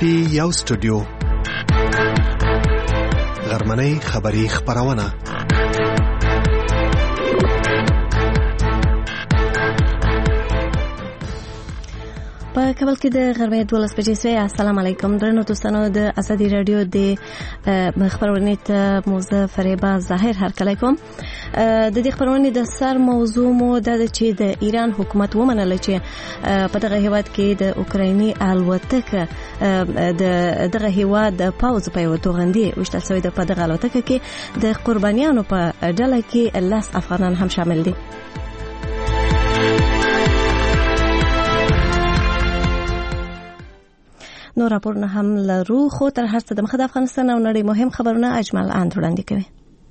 پی یو سټوډیو غرمنۍ خبری خبرونه په کابل کې د غرمې 12 بجې سوی. السلام علیکم درنو دوستانو، د ازادي رادیو د خبرونه ته موزه فریبا ظاهر هرکلی کوم. د دې خبرونه د سر موضوع مو د چې د ایران حکومت ومنل چې په دغه هیواد کې د اوکرایني الوتکه دغه هیواد د پاوز په یو توغندي وشتل شوی د په دغه الوتکه کې د قربانیانو په ډله کې 10 افغانان هم شامل دي. نو راپورونه هم لرو، خو تر هر څه د مخه د افغانستان او نړۍ مهم خبرونه اجمل اند وړاندې کوي.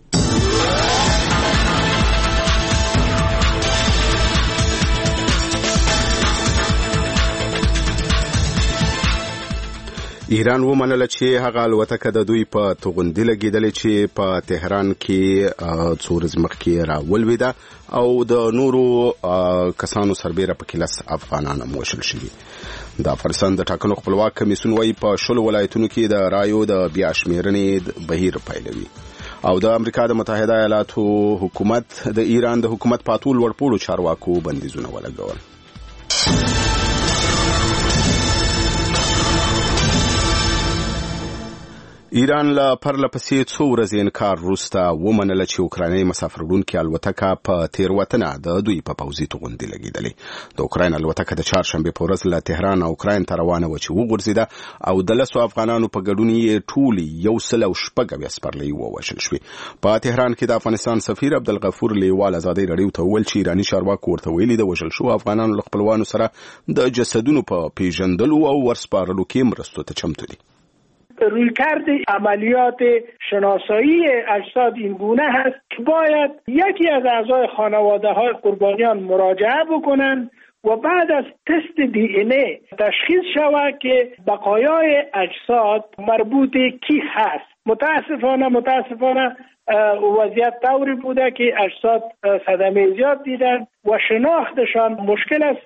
ایران ومنله چې هغه الوتکه د دوی په توغندي لګیدلې چې په تهران کې څو ورځې مخکې راولویده او د نورو کسانو سربیره په 10 افغانان هم وژل شوي. د افغانستان د ټاکنو خپلواک کمیسیون وايي په 10 ولایتونو کې د رایو د بیا شمیرنې بهیر پیلوي. او د امریکا د متحده ایالاتو حکومت د ایران د حکومت په ټول ورپوړو چارواکو بندیزونه ولګول. ایران له پرلپسې څو ورځې انکار وروسته ومنله چې اوکرایني مسافروړونکې الوتکه په تیروتنه د دوی په پوځي توغندي لګېدلې. د اوکراین الوتکه د چهارشنبې په ورځ له تهران اوکراین ته روانه وه چې وغورځېده او د 10 افغانانو په ګډون یې ټولې 106 سپرلۍ ووژل شوې. په تهران کې د افغانستان سفیر عبدالغفور لیوال ازادي رادیو ته وویل چې ایراني چارواکو ورته ویلي د وژل شوو افغانانو له خپلوانو سره د جسدونو په پیژندلو او ورسپارلو کې مرستو ته چمتو دي. رویکرد عملیات شناسایی اجساد این گونه هست که باید یکی از اعضای خانواده های قربانیان مراجعه بکنن و بعد از تست دی ان ای تشخیص شود که بقایای اجساد مربوط کی هست. متاسفانه وضعیت طوری بوده که اجساد صدمه زیاد دیدن و شناختشان مشکل است.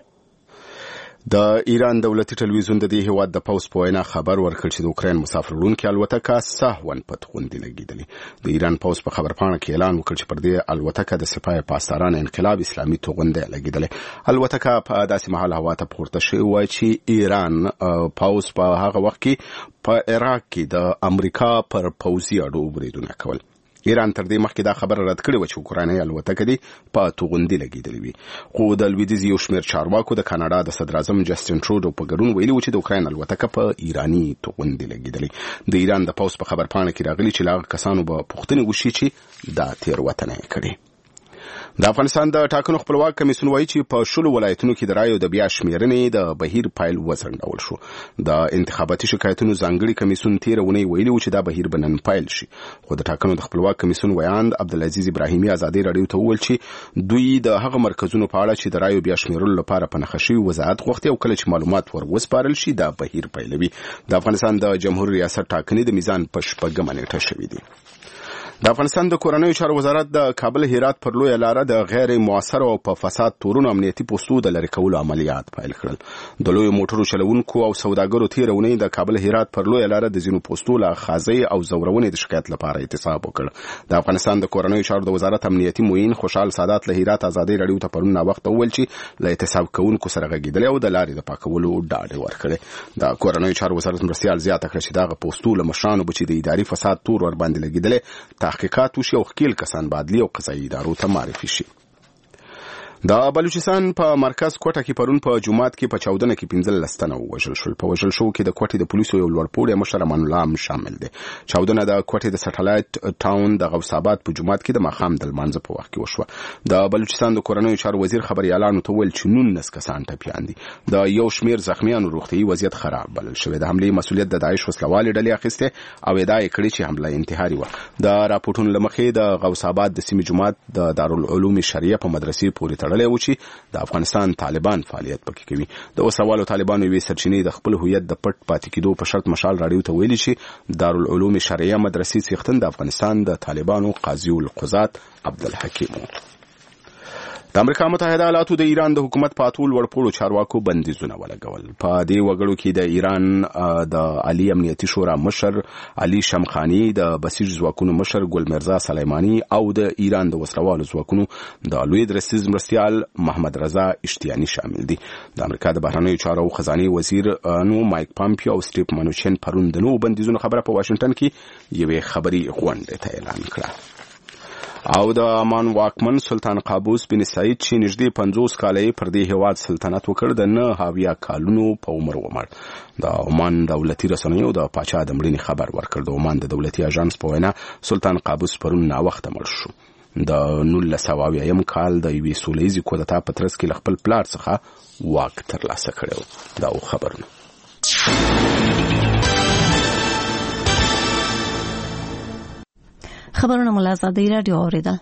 د ایران دولتي ټلویزیون د دې هیواد د پوز په وینا خبر ورکړ چې د اوکراین مسافروړونکې الوتکه سهون په توغندي لګېدلې. د ایران پوز په خبرپاڼه کې اعلان وکړ چې پر دې الوتکه د سپاه پاسداران انقلاب اسلامي توغندي لګېدلې. الوتکه په داسې مهال هوا ته پورته شوې وای چې ایران پوز په هغه وخت کې په عراق کې د امریکا پر پوځي اډو بریدونه کول. ایران تر دې مخکې دا خبره رد کړې و چې اوکرایني الوتکه دی په توغندي لګېدلې وي. خو د لویدیځ یو شمېر چارواکو د کاناډا د صدر اعظم جسټین ټروډو په ګډون ویلي و چې د اوکراین الوتکه په ایراني توغندي لګېدلې. د ایران د پوز په خبرپاڼه کې راغلي چې له هغه کسانو به پوښتنې وشي چې دا تېروتنه یې کړې. د افغانستان د ټاکنو خپلواک کمیسیون وايي چې په 10 ولایتونو کې د رایو د بیا شمیرنې د بهیر پایل وځنډول شو. د انتخاباتي شکایتونو ځانګړي کمیسیون تیرونی ویلي و چې دا بهیر بنن پایل شي. خو د ټاکنو د خپلواک کمیسیون ویاند عبدالعزیز ابراهیمي ازادي رادیو ته وویل چې دوی د هغه مرکزونو په اړه چې د رایو بیا شمیرلو لپاره په نښه شوي وضاحت غوښتي او کله چې معلومات ور وسپارل شي دا بهیر پیلوي. د افغانستان د جمهوریت ریاست ټاکنې د میزان په 8 نیټه شوې دي. د افغانستان د کورنیو چارو وزارت د کابل هرات پر لویه لاره د غیر موثر او په فساد تورونو امنیتي پوسټو د لرې کولو عملیات پیل کړل. د لوی موټرو چلوونکو او سوداګرو تیرونی د کابل هرات پر لویه لاره د ځینو پوسټو له خازي او زورونې د شکایت لپاره احتساب وکړ. د افغانستان د کورنیو چارو د وزارت امنیتي معین خوشحال سادات له هرات ازادي رادیو ته پرون وخت وویل چې له احتساب کوونکو سره غږیدل او د لارې د پاکولو ډاډ ورکړي. د کورنیو چارو وزارت مرستيال زیاته کړ چې دغه پوسټو له مشرانو بچي د اداري فساد تور ور باندې لګیدل تحقیقات وشي او خپل کسان بعدلی او قضایي ادارو ته معرفي شي. د بلوچستان په مرکز کوټه کې پرون په جمعات کې په 14 کې 15 تنه وژل شول. په وژل شو کې د کوټې د پولیسو یو لوړپوړی مشر امان الله هم شامل دی. 14 د کوټې د سټلایټ ټاون د غوث آباد په جمعات کې د ماخام د لمانځه په وخت کې وشو. د بلوچستان د کورنیو چارو وزیر خبري اعلان ته ویل چې 19 کسان ټپيان دي. د یو شمیر زخمیانو روغتيایي وضعیت خراب بلل شوی. د حمله مسؤلیت د داعش وسلوالې ډلې اخیسته او ادعا کړې چې حمله انتحاري و. د راپورټونو لمخې د غوث آباد د سیمې جمعات د دارالعلوم شریعه په مدرسې پورې تړلې و چې د افغانستان طالبان فعالیت پکې کوي. د اوسوالو طالبانو وی سرچینې د خپل هویت د پټ پاتې کېدو په شرط مشال رادیو ته ویلي چې دارالعلوم شریعه مدرسې څښتن د افغانستان د طالبانو قاضي القضات عبدالحکیم. د امریکا متحده ایالاتو د ایران د حکومت په ټول وړپوړو چارواکو بندیزونه ولګول. په دې وګړو کې د ایران د عالی امنیتي شورا مشر علي شمخانی، د بسیج ځواکونو مشر ګل مرزا سلیمانی او د ایران د وسلوالو ځواکونو د لوی درستیز مرستیال محمد رضا اشتیانی شامل دي. د امریکا د بهرنیو چارو خزانه وزیر نو مایک پامپیو او سټیف منوچن پرون د نو بندیزونو خبره په واشنگټن کې یوې خبري غونډه ته اعلان کړه. او د امان واکمن سلطان قابوس بن سعید چې نږدې 50 کالې پر دې هیواد سلطنت وکړ د 9 کالونو په عمر ومړ. د عمان دولتي رسنیو د پاچا د مړینې خبر ورکړ. د عمان د دولتي اژانس په وینا سلطان قابوس پرون ناوخته مړ شو. د 1900 کال د یوې سولهییزې کودتا په ترڅ کې خپل پلار څخه واک ترلاسه کړو. دا خبرونه خبرونه مو له آزادۍ راډیو اوریدل.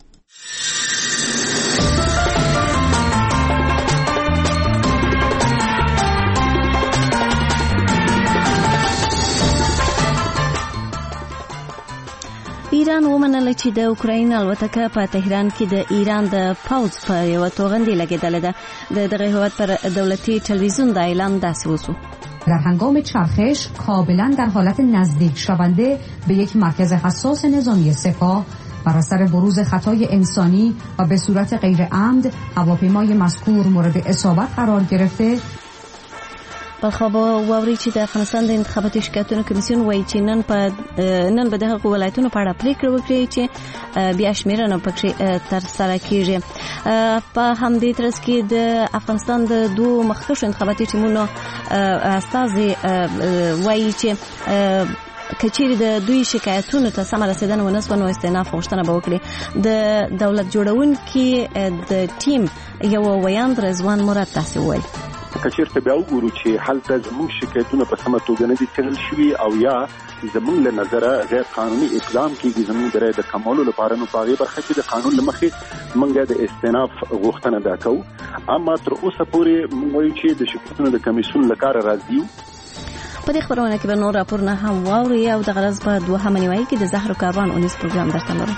ایران ومنله چې د اوکراین الوتکه په تهران کې د ایران د پوځ په یو توغندي لګیدله ده. دغه هیواد پر دولتي تلویزیون د اعلان داسې وسو: در هنگام چرخش کابلا در حالت نزدیک شونده به یک مرکز حساس نظامی سپاه بر اثر بروز خطای انسانی و به صورت غیر عمد هواپیمای مذکور مورد اصابت قرار گرفته. بلخوا ووري چې د افغانستان د انتخاباتي شکایتونو کمیسیون وایي چې نن به دغه ولایتونو په اړه پریکړه وکړي چې بیا شمیرنه پکې ترسره کیږي. په همدې ترڅ کې د افغانستان د دوه مخکښو انتخاباتي ټیمونو استازي وایي چې کچېرې د دوی شکایتونو ته سم رسیدنه ونه سوه نو استئناف غوښتنه به وکړي. د دولت جوړونکي د ټیم یو ویاند رضوان مراد داسې وویل: کچېرته بیا وګورو چې هلته زموږ شکایتونه په سمه توګه نه دي څېړل شوي او یا زموږ له نظره غیر قانوني اقدام کېږي زموږ د رایې د کمولو لپاره، نو په هغې برخه کې د قانون له مخې موږ د استئناف غوښتنه دا کوو. اما تر اوسه پورې موږ وایو چې د شکایتونو د کمیسیون له کاره راضي یو. په دې خبرونه کې به نور راپورونه هم واورئ او د غرض په دوهمه نیمایي کې د زهر کاروان اونیز پروګرام درته لرو.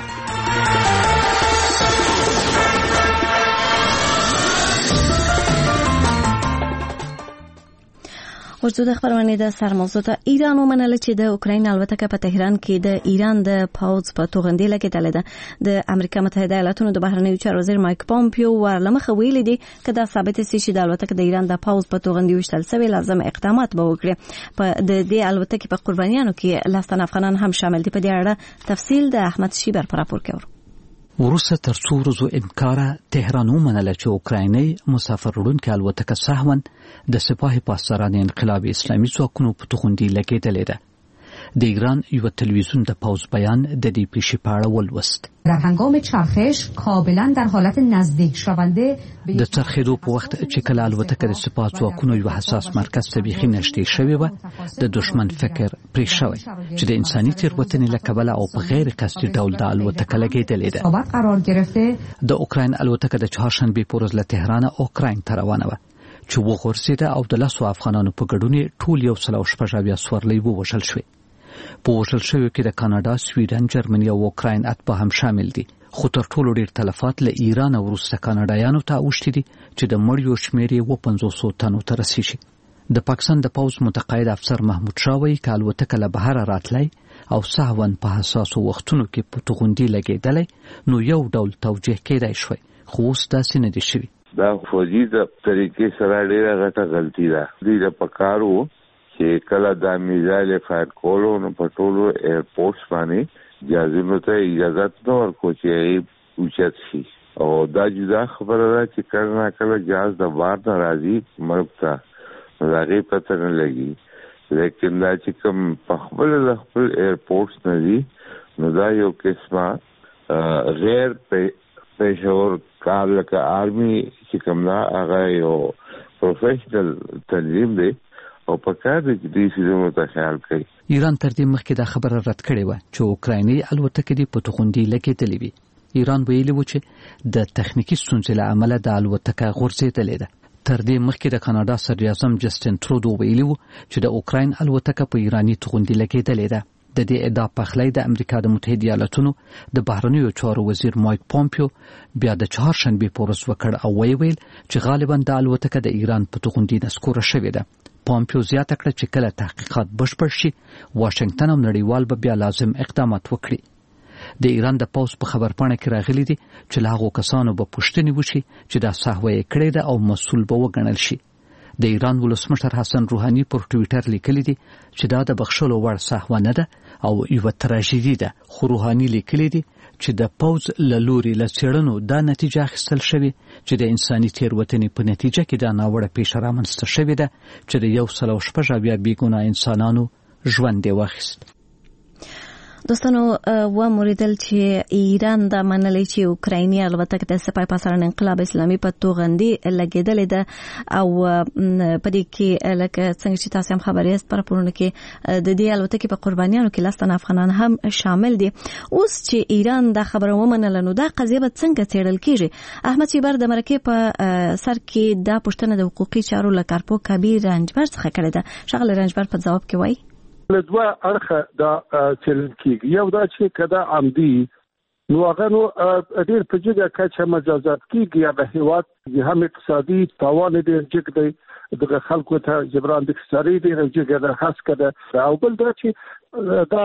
ورته د خبرونه د سرموضوع ته ایران ومنله چې د اوکراین الوتکه په تهران کې د ایران د پوځ په توغندي لګیدله ده. د امریکا متحده ایالاتونو د بهرنیو چارو وزیر مایک پامپیو ورلمخه ویلي دي که دا ثابت شي چې د الوتکه د ایران د پوځ په توغندي وشتل سوی لازم اقدامات به وکړي. په د الوتکې په قربانیانو کې لسن افغانان هم شامل دي. په دې اړه تفصیل د احمد شیبر پر راپور کې وروسته تر څو ورځو امکاره تهران ومنله چې اوکرایني مسافر وړونکې الوتکه سهواً د سپاه پاسداران انقلاب اسلامي ځواکونو په توغندي لګېدلې ده. د ایران یو تلویزیون د پوز بیان د دې پیښې په اړه ولوست: در هنگام چرخش کابلا در حالت نزدیک شونده د چرخېدو په وخت چې کله الوتکه د سپاه ځواکونو یو حساس مرکز ته بیخي نږدې شوې وه، د دشمن فکر پرې شوی چې د انساني تېروتنې له کبله او په غیر قصدي ډول د الوتکه لګېدلې ده. قرار گرفته د اوکراین الوتکه د چهارشنبې په ورځ له تهرانه اوکراین ته روانه وه چې وغورځېده او د 10 افغانانو په ګډون ټول 116 سورلۍ ووژل شوې. په وژل شویو کې د کاناډا، سویډن، جرمني او اوکراین اتباع هم شامل دي. خو تر ټولو ډېر تلفات له ایران وروسته کاناډایانو ته اوښتي دي چې د مړیو شمېر یې 500 تنو ته رسیږي. د پاکستان د پوځ متقاعد افسر محمود شاه وایي که الوتکه له بهره راتلی او سهواً په حساسو وختونو کې په توغندي لګېدلی نو یو ډول توجیه کېدای شوی، خو اوس داسې نه دي شوي. دا فوجي د طریقې سره ډېره غټه غلطي ده. دوی د پکار وو چې کله دا میزایل فایر کولو نو په ټولو ایرپورټس باندې جهازونو ته اجازه نه ورکړو چې اوچت شي، او دا جدا خبره ده چې کله نه کله جهاز د بار نه راځي ملک ته، نو د هغې پته نه لګي. لیکن دا چې کوم په خپل د خپل ایرپورټس نه دي نو دا یو قسمه غیر پیشور کار لکه آرمی چې کوم دا هغه یو پروفیشنل تنظیم دی او په کار د دې سیمو ته خیال کوي. ایران تر دې مخکې دا خبره رد کړې وه چې اوکرایني الوتکې دې په توغندي لګېدلې وي. ایران ویلي و چې د تخنیکي ستونزې له امله د الوتکه غورځېدلې ده. تر دې مخکې د کاناډا صدراعظم جسټین ترودو ویلي و چې د اوکراین الوتکه په ایراني توغندي لګېدلې ده. د دې ادعا پخلی د امریکا د متحده ایالاتونو د بهرنیو چارو وزیر مایک پومپیو بیا د چهارشنبه په ورځ وکړ او ویل چې غالبا د الوتکه د ایران په توغندي نسکوره شوې ده. پومپیو زیاته کړه چې کله تحقیقات بشپړ شي واشنگټن او نړیوال به بیا لازم اقدامات وکړي. د ایران د پوز په خبرپاڼه کې راغلي دي چې له هغو کسانو به پوښتنې وشي چې دا سهوه یې کړې ده او مسؤل به وګڼل شي. د ایران ولسمشر حسن روحاني پر ټوئیټر لیکلي دي چې دا د بخښلو وړ سهوه نه ده او یو تراژیدي ده. خو روحاني لیکلي دي چې د پوز له لوري له څېړنو دا نتیجه اخیستل شوې چې د انساني تېروتنې په نتیجه کې دا ناوړه پیښه رامنځته شوې ده چې د 106 بېګناه انسانانو ژوند یې واخیست. دوستانو و موریدل چې ایران د منلې چې اوکرایني البته د سپای پاسارن انقلاب اسلامي په توغندي لګیدلې ده او په دې کې لکه څنګه چې تاسو هم خبرې است پر پرونه کې د دې البته په قربانیانو کې لستن افغانان هم شامل دي. اوس چې ایران دا خبره ومنل نو دا قضیه به څنګه څېړل کیږي؟ احمد شیبر د مرکه په سر کې دا پوښتنه د حقوقي چارو لکارپو کبیر رنجبر څخه کړې ده. شغله رنجبر په جواب کې وایي له دوه اړخه دا څېړل کېږي. یو دا چې کدا عمدي نو هغه نو ډېر په جګه کچه مجازات کېږي یا د هیواد هم اقتصادي تاوان ډېر جګ دی دغه خلکو ته جبران د اقتصادي ډېر جګ ده خاص کده او بل دا چې دا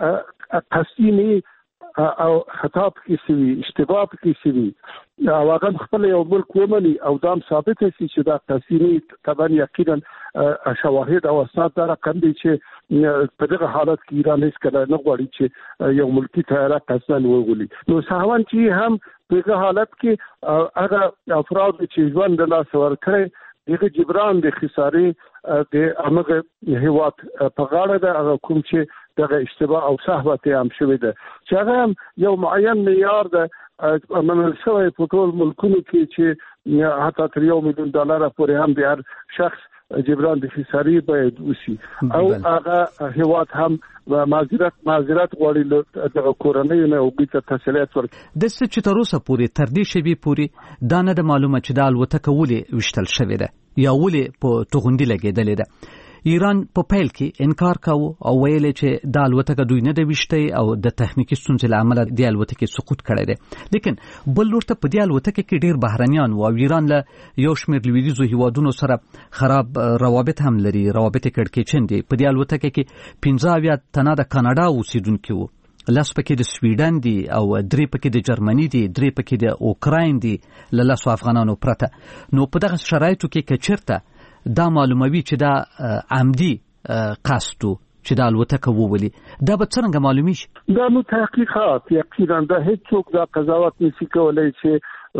قصدي او خطا کې سوي اشتباه کې سوي او هغه خپل یو ملک ومني او دا ثابت شي چې دا قصدي طبعا یقینا شواهد او اسناد دا رقم دي چې په دغه حالت کې ایران هیڅ کله نه غواړي چې یو ملکی طیاره قصداً وغولي. نو سهوان چې هم په دغه حالت کې هغه افراد چې ژوند د لاس ورکړي دغه جبران د خسارې د امغه هیواد په غاړه ده هغه کوم چې دغه اشتباه او سهوه ته هم شوې ده چې هغه یو معین معیار ده منل شوی په ټول ملکونو کې چې حتی تر $1 مليون پورې هم د هر شخص جبران د خسارې باید وشي او هغه هیواد هم معذرت غواړي د کورنۍ نه او بیت تسلیت ورکړي. د څه چې تر اوسه پورې تر دې شبي پورې دا نه د معلومه چې د الوتکه ولې وشتل شوې ده یا ولې په توغندي لګېدلې ده. ایران په پیل کې انکار کاوه او ویل چې د الوتکه دوی نه د وشتي او د تخنیکی ستونزې له امله د الوتکې سقوط کړی دی. لیکن بل لورته په دې الوتکه کې ډیر بهرنیان او ایران له یو شمېر لویدیځو هیوادونو سره خراب روابط هم لري. روابط کړکېچن دي. په دې الوتکه کې 15 تنه د کاناډا اوسیدونکو وو، 10 پکې د سویډن دي او 3 پکې د جرمني دي، 3 پکې د اوکراین دي له 10 افغانانو پرته. نو په دغه شرایطو کې کچرته دا معلوموي چې دا عمدي قصدو چې دا الوتکه وولي دا به څنګه معلومي شي؟ دا نو تحقیقات یقینا دا هیڅ څوک دا قضاوت نشي کولای چې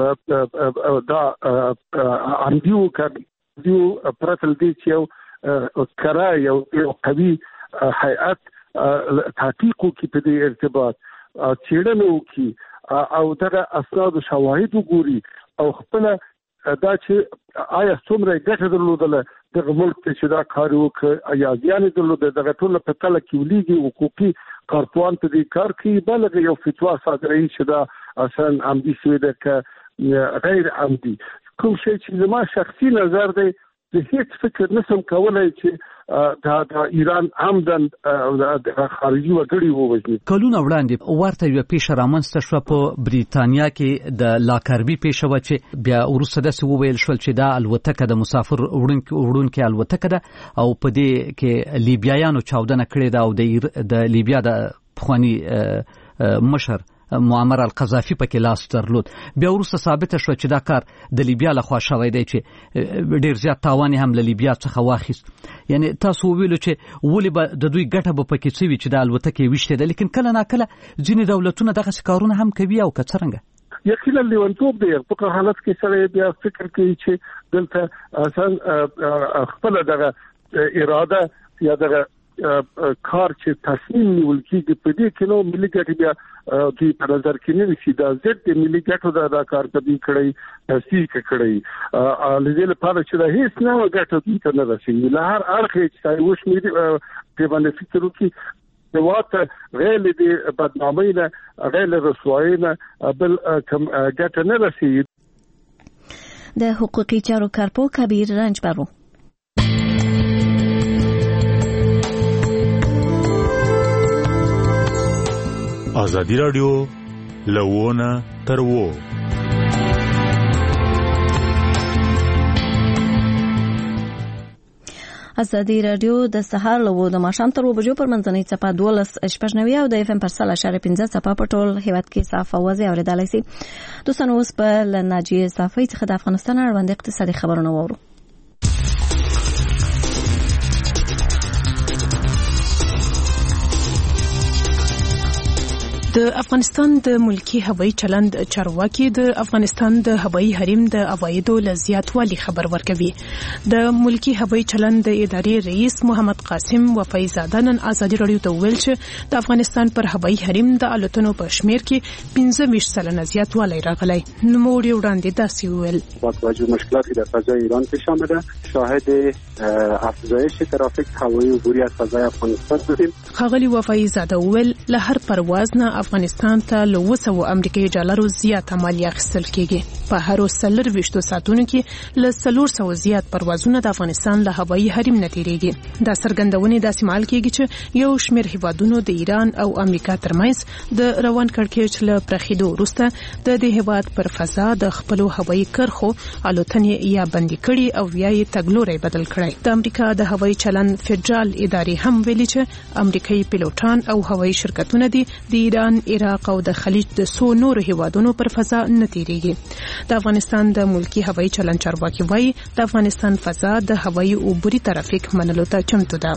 دا عمدي وکړي پرتل دي چې یو کرای یو قوي هیئت تحقیق کوي په دې ارتباط څېړنه کوي او دا اسناد او شواهد وګوري او خپل دا چې آیا څومره ګټه درلودله دغه ملک ته چې دا کار وکړ یا زیان درلوده دغه ټول په تله کې ولېږي حقوقي کارپوهان په دې کار کې بلغه یو فتوا صادروي چې دا اصلا عمدي شوی ده که غیر عمدي. کوم شی چې زما شخصي نظر دی زه هیڅ فکر نشم کولای چې دا ایران عمدن خارجي وګړي ووجني. کلونه وړاندې ورته یو پیښه رامنځته شوه په بریتانیا کې د لاکربي پیښه و چې بیا وروسته داسې وویل شول چې دا الوتکه د مسافر وړونکي الوتکه ده او په دې کې لیبیایانو چاودنه کړې ده او د لیبیا د پخوانی مشر معمر القذافي پکې لاس درلود. بیا وروسته ثابت شو چې دا کار د لیبیا لخوا شوی دی چې ډیر زیات تاوان هم له لیبیا څخه واخیست. یعنی تاسو ویلو چې ولې به د دوی ګټه به پکې څه وي چې د الوتکې وشته ده، لیکن کله ناکله ځینې دولتونه دغه کارونه هم کوي او که څرنګه یقینا لیونتوب دی. په حالت کې سره بیا فکر کوي چې دلته اصلا خپل دغه اراده یا دغه کار چې تصمیم نیول کېږي په دې کې نو ملي ګټې بیا دوی په نظر کې نه نیسي. دا ضد د ملي ګټو دا کار کوي کړی تصدیق کړی لږه لپاره چې دا هیڅ نه ګټه دوی ته نه رسېږي. له هر اړخ چې اوس مې په باندې فکر وکړي نواته غیر د بدنامۍ نه غیر رسوایی نه بل کم ګټه نه رسېږي. د حقوقي چارو کارپو کبیر رنجبرو ازادي رادیو لوونه تر وو. ازادي رادیو د سهار له د ماښام تر 2 بجو پر منځنۍ څپه 12.9 او د FM پر 3.5 څپه په ټول هیواد کې صاف او واضح اوریدلای شي. دوستانو اوس په لناجی صافی څخه د افغانستان اړوند اقتصادي خبرونه وورو. د افغانستان د ملکی هوایي چلند چارواکي د افغانستان د هوایي حریم د عوایدو له زیاتوالي خبر ورکوي. د ملکی هوایي چلند د ادارې رئیس محمد قاسم وفای زاده نن ازادي رادیو ته ویل چې د افغانستان پر هوایي حریم د الوتنو په شمیر کې 15% زیاتوالی راغلی. نوموړي وړاندې داسې ویل: با توجه مشکلاتی در فضای ایران پیش آمده شاهد افزایش ترافیک هوایی عبوری از فضای افغانستان بودیم. ښاغلي وفای زاده ویل له هر پرواز نه افغانستان ته له 200 امریکایي ډالرو زیات مالیه اخیستل کیږي. په هر 24 ساعتونو کې له 400 زیات پروازونه د افغانستان له هوایي حریم نه تیریږي. دا څرګندونې داسې مهال کیږي چې یو شمېر هیوادونو د ایران او امریکا ترمنځ د روان کړکېچ له پرخېدو وروسته د دې هیواد پر فضا د خپلو هوایي کرښو الوتنې یا بندي کړي او یا یې تګلوری بدل کړی. د امریکا د هوایي چلند فدرال ادارې هم ویلي چې امریکایي پیلوټان او هوایي شرکتونه دي د ایران، عراق او د خلیج د څو نورو هیوادونو پر فضا نه تیریږي. د افغانستان د ملکی هوایي چلند چارواکي وایي د افغانستان فضا د هوایي عبوري ترافیک منلو ته چمتو ده.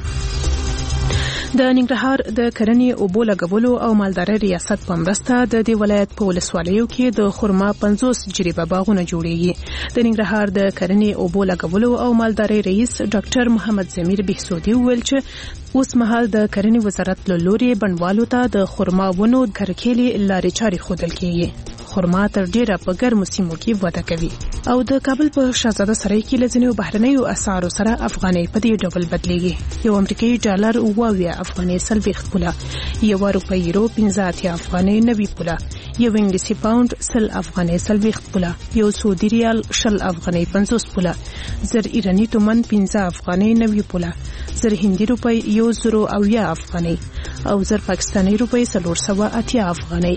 د ننګرهار د کرنې اوبو لګولو او مالدارۍ ریاست په مرسته د دې ولایت په ولسوالیو کې د خرما 50 جریبه باغونه جوړیږي. د ننګرهار د کرنې اوبو لګولو او مالدارۍ رئیس ډاکټر محمد زمیر بهسودي ویل چې اوس مهال د کرنې وزارت له لوري بڼوالو ته د خرما ونو کرکېلې لارې چارې ښودل کیږي. خرما تر ډیره په ګرمو سیمو کې وده کوي. او د کابل په شاهزاده سرای کې له ځینو بهرنیو اسعارو سره افغانۍ په دې ډول بدلیږي. یو امریکایي ډالر 22 افغانۍ 40 پوله، یو روپۍ یورو 15 افغانۍ 90 پوله، یو انګلیسي پاوند 100 افغانۍ 40 پوله، یو سعودي ریال 20 افغانۍ 50 پوله، زر ایرانی تومن 15 افغانۍ 90 پوله، زر هندي روپۍ 100 افغانۍ او زر پاکستاني روپۍ 480 افغانۍ.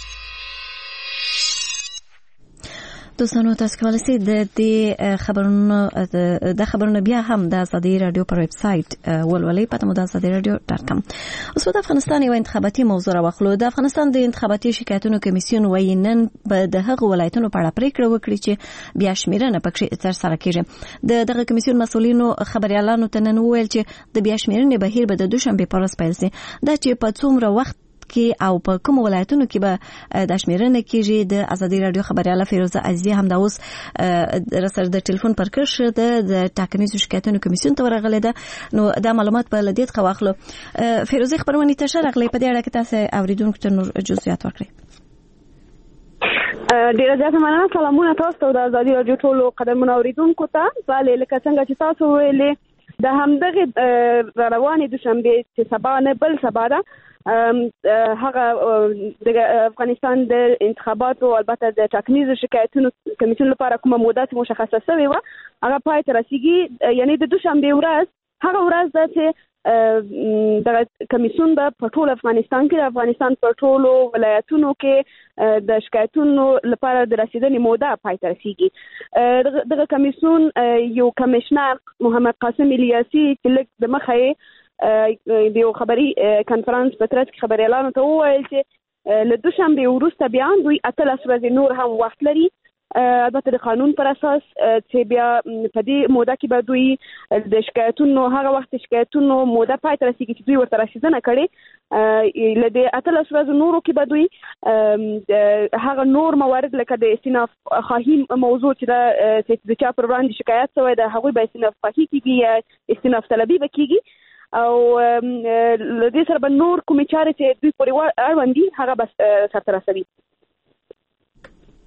دوستانو تاسو کولی شئ د خبرونو بیا هم د ازادي رادیو پر ویب سټ ولولئ په تمو د azadiradio.com. اوس په افغانستان یو انتخاباتي موضوع راوخلو. د افغانستان د انتخاباتي شکایتونو کمیسیون وایي نن به د هغو ولایتونو په اړه پریکړه وکړي چې بیا شمیرنه پکې ترسره کیږي. د دغه کمیسیون مسؤلینو خبريالانو ته نن وویل چې د بیا شمیرنې بهیر به د دوشنبه پر ورځ پیل شي. دا چې په څومره وخت کې او په کوم ولایتونو کې به د شمیرنه کېږي. د ازادي رادیو خبرياله فیروزه عزیزی هم دا اوس رسر د ټلیفون پر کرښه د ټاکنیزو شکایتونو کمیسیون ته ورغلې ده. نو دا معلومات په لدیت خواخلو. فیروزه خبرونه ته شرغلې په دې اړه کې تاسو اوریدونکو ته نور جزئیات ورکړئ. ډیره زیاته مننه. سلامونه تاسو ته د ازادي رادیو ټولو قدرمنو اوریدونکو ته. بله لکه څنګه چې تاسو ویلې د همدغه روانې دوشنبه چې سبا نه بل سبا ده هغه د افغانستان د انتخاباتو البته د ټاکنیزو شکایتونو کمیسیون لپاره کومه موده مشخصه شوې وه هغه پای ته رسیږي. یعنی د دوشنبه ورځ هغه ورځ ده چې د کمیسیون به په ټول افغانستان کې د افغانستان په ټولو ولایتونو کې د شکایتونو لپاره د رسیدنې موده پای ته رسیږي. دغه کمیسیون یو کمیشنر محمد قاسم الیاسی چې لږ د مخه د یو خبري کانفرنس په ترڅ کې خبريالانو ته وویل چې له دوشنبه وروسته بیا دوی 18 ورځې نور هم وخت لري. البته د قانون پر اساس چې بیا په دې موده کې به دوی د شکایتونو هغه وخت شکایتونو موده پای ته رسیږي چې دوی ورته رسیدنه کړي. له دې 18 ورځې نورو کې به دوی هغه نور موارد لکه د استئناف خواهی موضوع چې د چا پر وړاندې شکایت شوی د هغوی به استئناف خواهی کیږي یا استئناف طلبي به کیږي او لدې سره به نور کومې چارې چې دوی پورې اړوند دي هغه به سرته رسوي.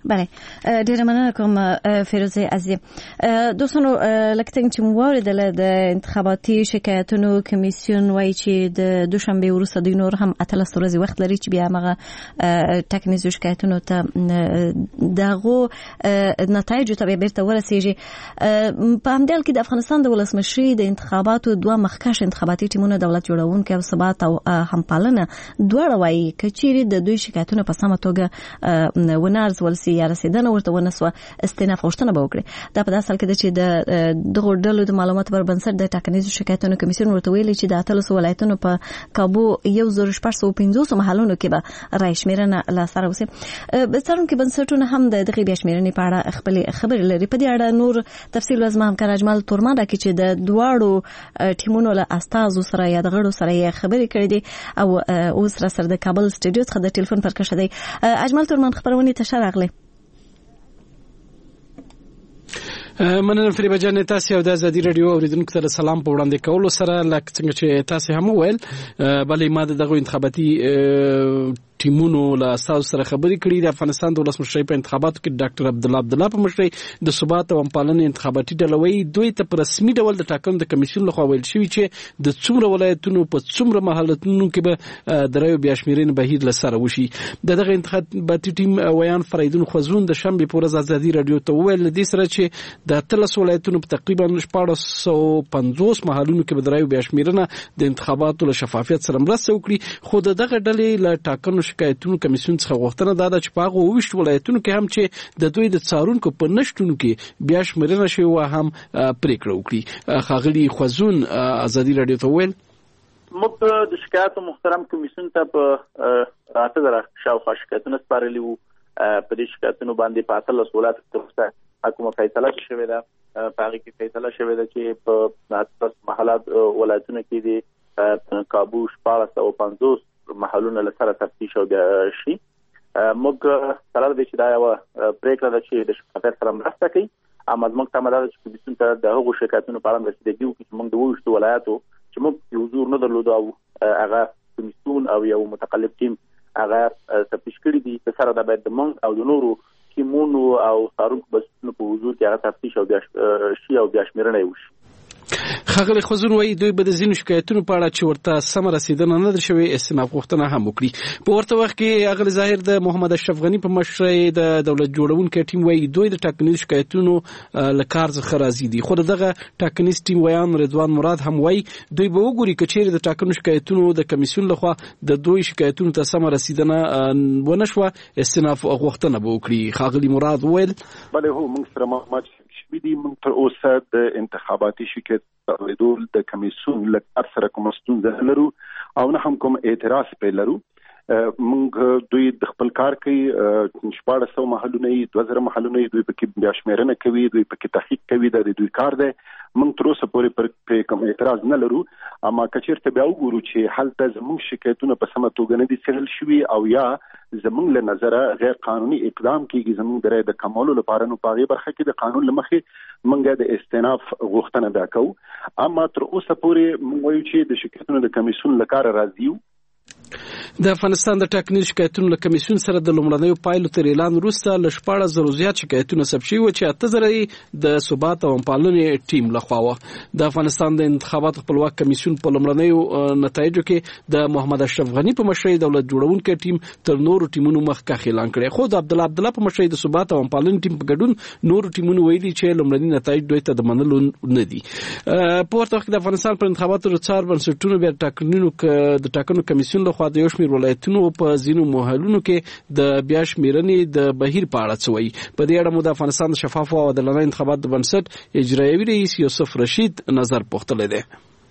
بله ډیره مننه کوم فیروزه عزیز. دوستانو لکه څنګه چې مو واوریدل د انتخاباتي شکایتونو کمیسیون وایي چې د دوشنبه وروسته د نور هم 18 ورځې وخت لري چې بیا هغه ټاکنیزو شکایتونو ته دغه نتایج ته بیرته ورسیږي. په همدې حال کې د افغانستان د ولسمشرۍ د انتخاباتو دوه مخکښ انتخاباتي ټیمونه دولت جوړونکي او ثبات او همپالنه دواړه وایي کچېرې د دوی شکایتونه په سمه توګه ونارسول سي یا رسیدنه ورته ونسوه استئناف غوښتنه به وکړي. دا په داسې حال کې ده چې د دغو ډلو د معلوماتو پر بنسټ د ټاکنیزو شکایتونو کمیسیون ورته ویلي چې د 18 ولایتونو په کابو 1650 محلونو کې به رای شمیرنه لاسته راوځي. څارونکي بنسټونه هم د دغې بیا شمیرنې په اړه خپلې خبرې لري. په دې اړه نور تفصیل زما همکار اجمل تورمان راکړي چې د دواړو ټیمونو له استازو سره یا د غړو سره یې خبرې کړې دي او اوس را سره د کابل سټوډیو څخه د ټلیفون پر کښه دی. اجمل تورمان خبرونه ته راغلی. مننه فریبه جان. تاسو او د ازادي رادیو اوریدونکو ته سلام په وړاندې کولو سره لکه څنګه چې تاسو هم وویل بلې ما دغه انتخاباتي ټیمونو له اساس سره خبرې کړې. د افغانستان د ولسمشرۍ په انتخاباتو کې ډاکټر عبدالله په مشرۍ د ثبات او همپالنې انتخاباتي ډلوي دوی ته په رسمي ډول د ټاکنو د کمیسیون لخوا ویل شوی چې د څومره ولایتونو په څومره محلاتونو کې به د رایو بیا شمیرنې بهیر لسره وشي. دغه انتخاباتي ټیم ویان فریدون خوځون د شنبه په ورځ ازادي رادیو ته ویل د دې سره چې د 13 ولایتونو په تقریبا 1450 محلونو کې به د رایو بیا شمیرنه د انتخاباتو له شفافیت سره مرسته وکړي. خو دغه ډلې له ټاکنو شکایتونو کمیسیون څخه غوښتنه ده چې په هغه 20 ولایتونو کې هم چې د دوی د څارونکو په نشټونو کې بیا شمیرنه شوی و هم پریکړه وکړي. خاغلی خوځون ازادي رادیو ته ویل موږ د شکایتو محترم کمیسیون ته په راته درا شاوخوا شکایتونه سپارلي وو. په دې شکایتونو باندې په 18 ولایتونو کې حکومت فیصله شوې ده. په هغه کې فیصله شوې ده چې په 18 محلات ولایتونو کې د کابو 1650 محلونه لسره تفتیش او شي. موږ سره د چې دا یو پریکړه ده چې د شفافیت سره مرسته کوي. اما موږ ته مدار چې کمیسیون ته د هغو شکایتونو په اړه رسیدګي وکړي چې موږ د وښتو ولایتو چې موږ حضور نه درلود او هغه کمیسیون او یو متقلب ټیم هغه تفتیش کړی دي. په سره دا باید د موږ او د نورو ټیمونو او څارونکو بسونو په حضور کې هغه تفتیش او بیا شمیرنه وشي. خاغلی خوځون وایي دوی به د ځینو شکایتونو په اړه چې ورته سم رسیدنه نه در شوی استئناف غوښتنه هم وکړي. په ورته وخت کې اغلی ظاهر د محمد اشرف غنی په مشرۍ د دولت جوړونکي ټیم وایي دوی د ټاکنیز شکایتونو له کار څخه راضي دي. خو دغه ټاکنیز ټیم ویان رضوان مراد هم وایي دوی به وګوري کچېرې د ټاکنو شکایتونو د کمیسیون لخوا د دوی شکایتونو ته سم رسیدنه ونه شوه استئناف غوښتنه به وکړي. خاغلی مراد ویل بله هو موږ سره معلومات شوي دي. موږ تر اوسه د انتخاباتي شکایت اوریدل د کمیسیون له کار سره کوم ستونزه لرو او نه هم کوم اعتراض په لرو. موږ دوی د خپل کار کوي 1400 محلونه 2000 محلونه دوی پکې بیا شمیرنه کوي دوی پکې تحقیق کوي د دوی کار دی. موږ تر اوسه پورې پر کوم اعتراض نه لرو. اما کچېرته بیا وګورو چې حالت زموږ شکایتونه په سمه توګه نه دي څېړل شوي او یا زموږ له نظره غیر قانوني اقدام کیږي زموږ د رای د کمولو لپاره نو په هغې برخه کې د قانون له مخې موږ د استئناف غوښتنه بیا کوو. اما تر اوسه پورې موږ وایو چې د شکایتونو د کمیسیون له کاره راضي یو. د افغانستان د ټاکنیز شکایتونو له کمیسیون سره د لومړنیو پایلو تر اعلان وروسته له 14,000 زیات شکایتونه ثبت شوي چې 8,000 د ثبات او همپالنې ټیم لخوا وو. د افغانستان د انتخاباتو خپلواک کمیسیون په لومړنیو نتایجو کې د محمد اشرف غنی په مشرۍ دولت جوړونکي ټیم تر نورو ټیمونو مخکښ اعلان کړی. خو د عبدالله په مشرۍ د ثبات او همپالنې ټیم په ګډون نورو ټیمونو ویلي چې لومړني نتایج دوی ته د منلو نه دي. په ورته وخت کې د افغانستان پر انتخاباتو د څار بنسټونو بیا د ټاکنو کمیسیون لخوا د یو شمېر ولایتونو په ځینو محلونو کې د بیا شمیرنې د بهیر په اړه څه وایي. په دې اړه مو د افغانستان د شفاف او عادلانه انتخاباتو د بنسټ اجرایوي رئیس یوسف رشید نظر پوښتلی دی.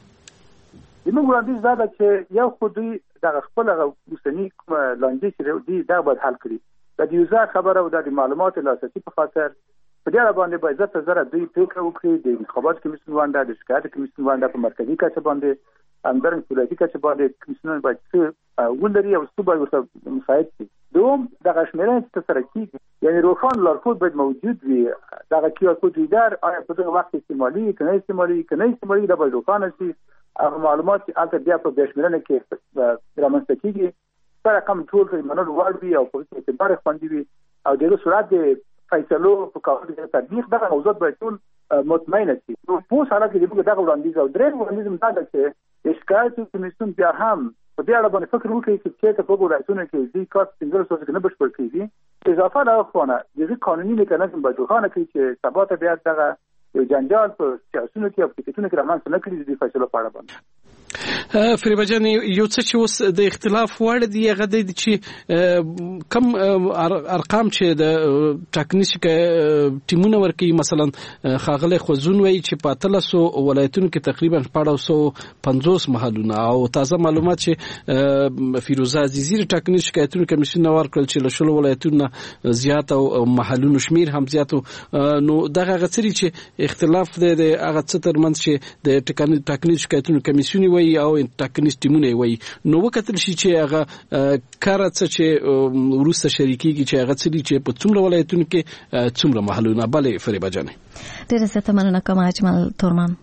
زموږ وړاندیز دا ده چې یو خو دوی دغه خپل اوسني لاندې چې دي دا باید حل کړي. د یوزر خبره او د معلوماتو لاسرسي په خاطر په دې اړه باندې باید زره دوی فکر وکړي. د انتخاباتو کمیسیون باندې د شکایت کمیسیون باندې په مرکزي کچه باندې همدارنګه ولایتي کچه باندې کمیسیونونه باید څه ولري او څه باید ورته مساعد شي. دوم دغه شمیرنه چې ترسره کیږي یعنی روښانه لارښود باید موجود وي. دغه کیو کوډ ریډر آیا په دغه وخت استعمالي کنه استعمالي دا باید روښانه شي. هغه معلومات چې البته بیا په شمیرنه کې رامنځته کیږي سره کوم ټول کې منل وړ وي او په اعتبار خوندي وي. او د سرعت د فیصلو په کولو کې تطبیق دغه موضوعات باید ټول مطمئنه شي. نو په حالت کې موږ دغه وړاندیز او درې وړاندیز دا ده چې شکایت کمیسیون بیا هم په دې اړه باندې فکر وکړي چې په ولایتونو کې د کار څنګه څه نه بشپړ کیږي. اضافه لا خونه د قانوني میکانیزم باید روښانه کړي چې ثبات بیا دغه یو جنجال په سیاستونو کې او پلیټونو کې رامنځته نه کړي د فیصلو په اړه باندې. فریبا جان یو څه چې اوس د اختلاف وړ دی هغه د چې کم ارقام چې د ټاکنیز ټیمونه ورکي مثلا خاغله خوځون وایي چې په 300 ولایتونو کې تقریبا 450 محلونه او تازه معلومات چې فیروزه عزیزی ټاکنیز شکایتونو کمیسیون ورکړل چې له شلو ولایتونو زیات او محلونو شمیر هم زیات نو دغه غڅري چې اختلاف د هغه څه ترمنځ چې د ټاکنیز شکایتونو کمیسیون او ټاکنیز ټیمونه وي نو وکتل شي چې هغه کار چې روسه شریکيږي چې هغه څه دي چې په څومره ولایتونو کې څومره محلونه بلې فریبا جان ډیره ستاسو مننه کوم اجمل تورمان.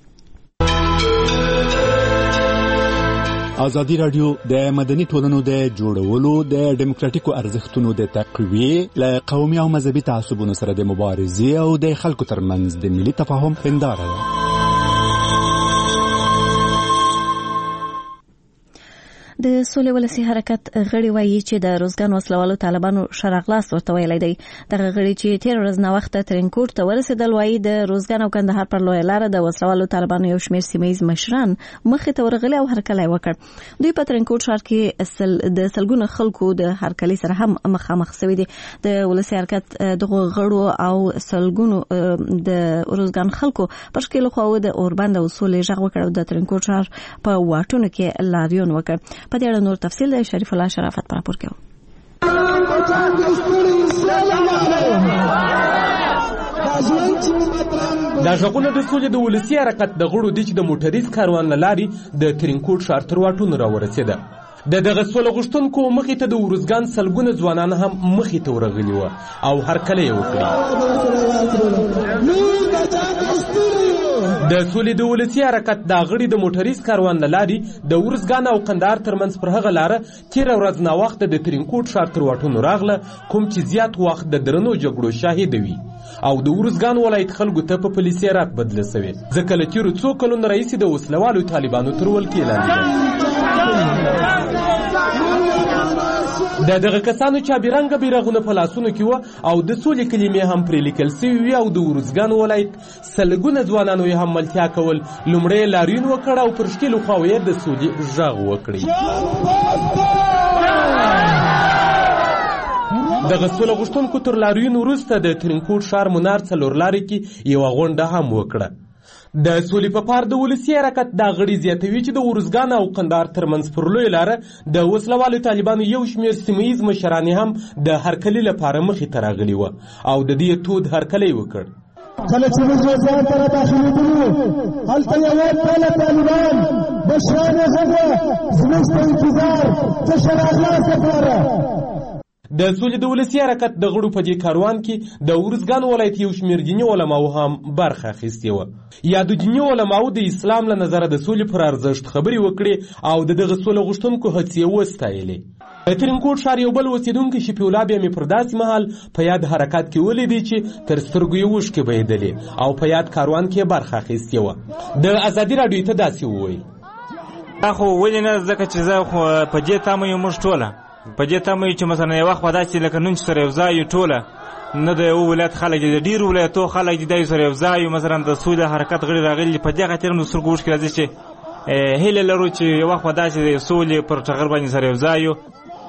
ازادي رادیو د مدني ټولنو د جوړولو د ډیموکراټیکو ارزښتونو د تقویې له قومي او مذهبي تعصبونو سره د مبارزې او د خلکو ترمنځ د ملي تفاهم هنداره ده. د سولې ولسی حرکت غړي وایي چې د روزګان وسلوالو طالبانو شرغلاس ورته ویلي دی. دغه غړي چې تیر ورځ نو وخت ترنکوټ ته ورسېدل وایي د روزګان او کندهار پر لوی لار د وسلوالو طالبانو یو شمېر سیمایي مشران مخې ته ورغلي او هرکلی وکړ. دوی په ترنکوټ ښار کې د سلګونو خلکو د هرکلی سره هم مخامخ شوي دي. د ولسی حرکت دغه غړو او سلګونو د روزګان خلکو پر شکل خو د اوربند او سولې ژغ وکړ د ترنکوټ ښار په واټونو کې لاریون وکړ. په دې اړه نور تفصیل د شریف الله شرافت پر راپور کوي. دا ژغونه د سولې د ولسی حرکت د غړو د موټریز کاروان لاري د ترنکوټ ښار تر واټونو راورسېده. دغه سوله غوښتونکو مخې ته د ورزګان سلګونه ځوانان هم مخې ته ورغلي وو او هرکلی یې وکړي. د سولې د ولسی حرکت د غړي د موټریز کاروان لاري د ورزګان او قندهار ترمنځ پر هغه لار تیر ورځ نا وخت د ترنکوټ ښار تر واټونو راغله کوم چې زیات وخت د درنو جګړو شاهد وي او د ورزګان ولایت خلکو ته په پولیسي رات بدله شوی. ځکه له تیرو څو کلونو رئیس د وسلوالو طالبانو تر ولکې لاندې دغه کسانو چابرنګ بیرغونه په لاسونو کې و او د سولې کلمې هم پرې لیکل شوي وي او د ورزګان ولایت سلګونه ځوانانو یې هم ملتیا کول. لومړی لاریون وکړ او پر ښکېلو خواوو یې د سولې غږ وکړي. دغه سوله غوښتونکو تر لاریون وروسته د ترنکوټ ښار منار څلور لارې کې یوه غونډه هم وکړه. د سولې په پار د ولسی حرکت دا غړي زیاتوي چې د ورزګان او قندهار ترمنځ پر لوی لاره د وسلوالو طالبانو یو شمېر سیمهییز مشران هم د هرکلي لپاره مخې ته راغلي وه او د دې تود هرکلی وکړ. کله چې موږ وزان ته داخلېدلو هلته یوه ډله طالبان مشران یې غږه زموږ په انتظار څه راغلاست لپاره. د سولې د ولسی حرکت د غړو په دې کاروان کې د ورزګان ولایت یو شمېر دیني علماو هم برخه اخیستې وه. یا د دیني علماو د اسلام له نظره د سولې پر ارزښت خبرې وکړې او د دغه سوله غوښتونکو هڅې یې وستایلې. د ترنکوټ ښار یو بل اوسېدونکی شفیع الله بیا مې پر داسې مهال په یاد حرکت کې ولیدې چې تر سترګو یې اوښکې بهېدلې او په یاد کاروان کې برخه اخیستې وه. د ازادي راډیو ته داسې وویل دا خو ولې نه ځکه چې زه خو په دې تمه یم موږ ټوله په دې تمه یو چې مثلا یو وخت به داسې لکه نن چې سره یو ځای یو ټوله نه د یو ولایت خلک دي د ډېرو ولایتو خلک دي دا سره یو ځای مثلا د سولې حرکت غړي راغلي په دې خاطر نو سترګو اوښکې راځي چې هیله لرو چې یو وخت به داسې د سولې پر ټغر باندې سره یو ځای یو.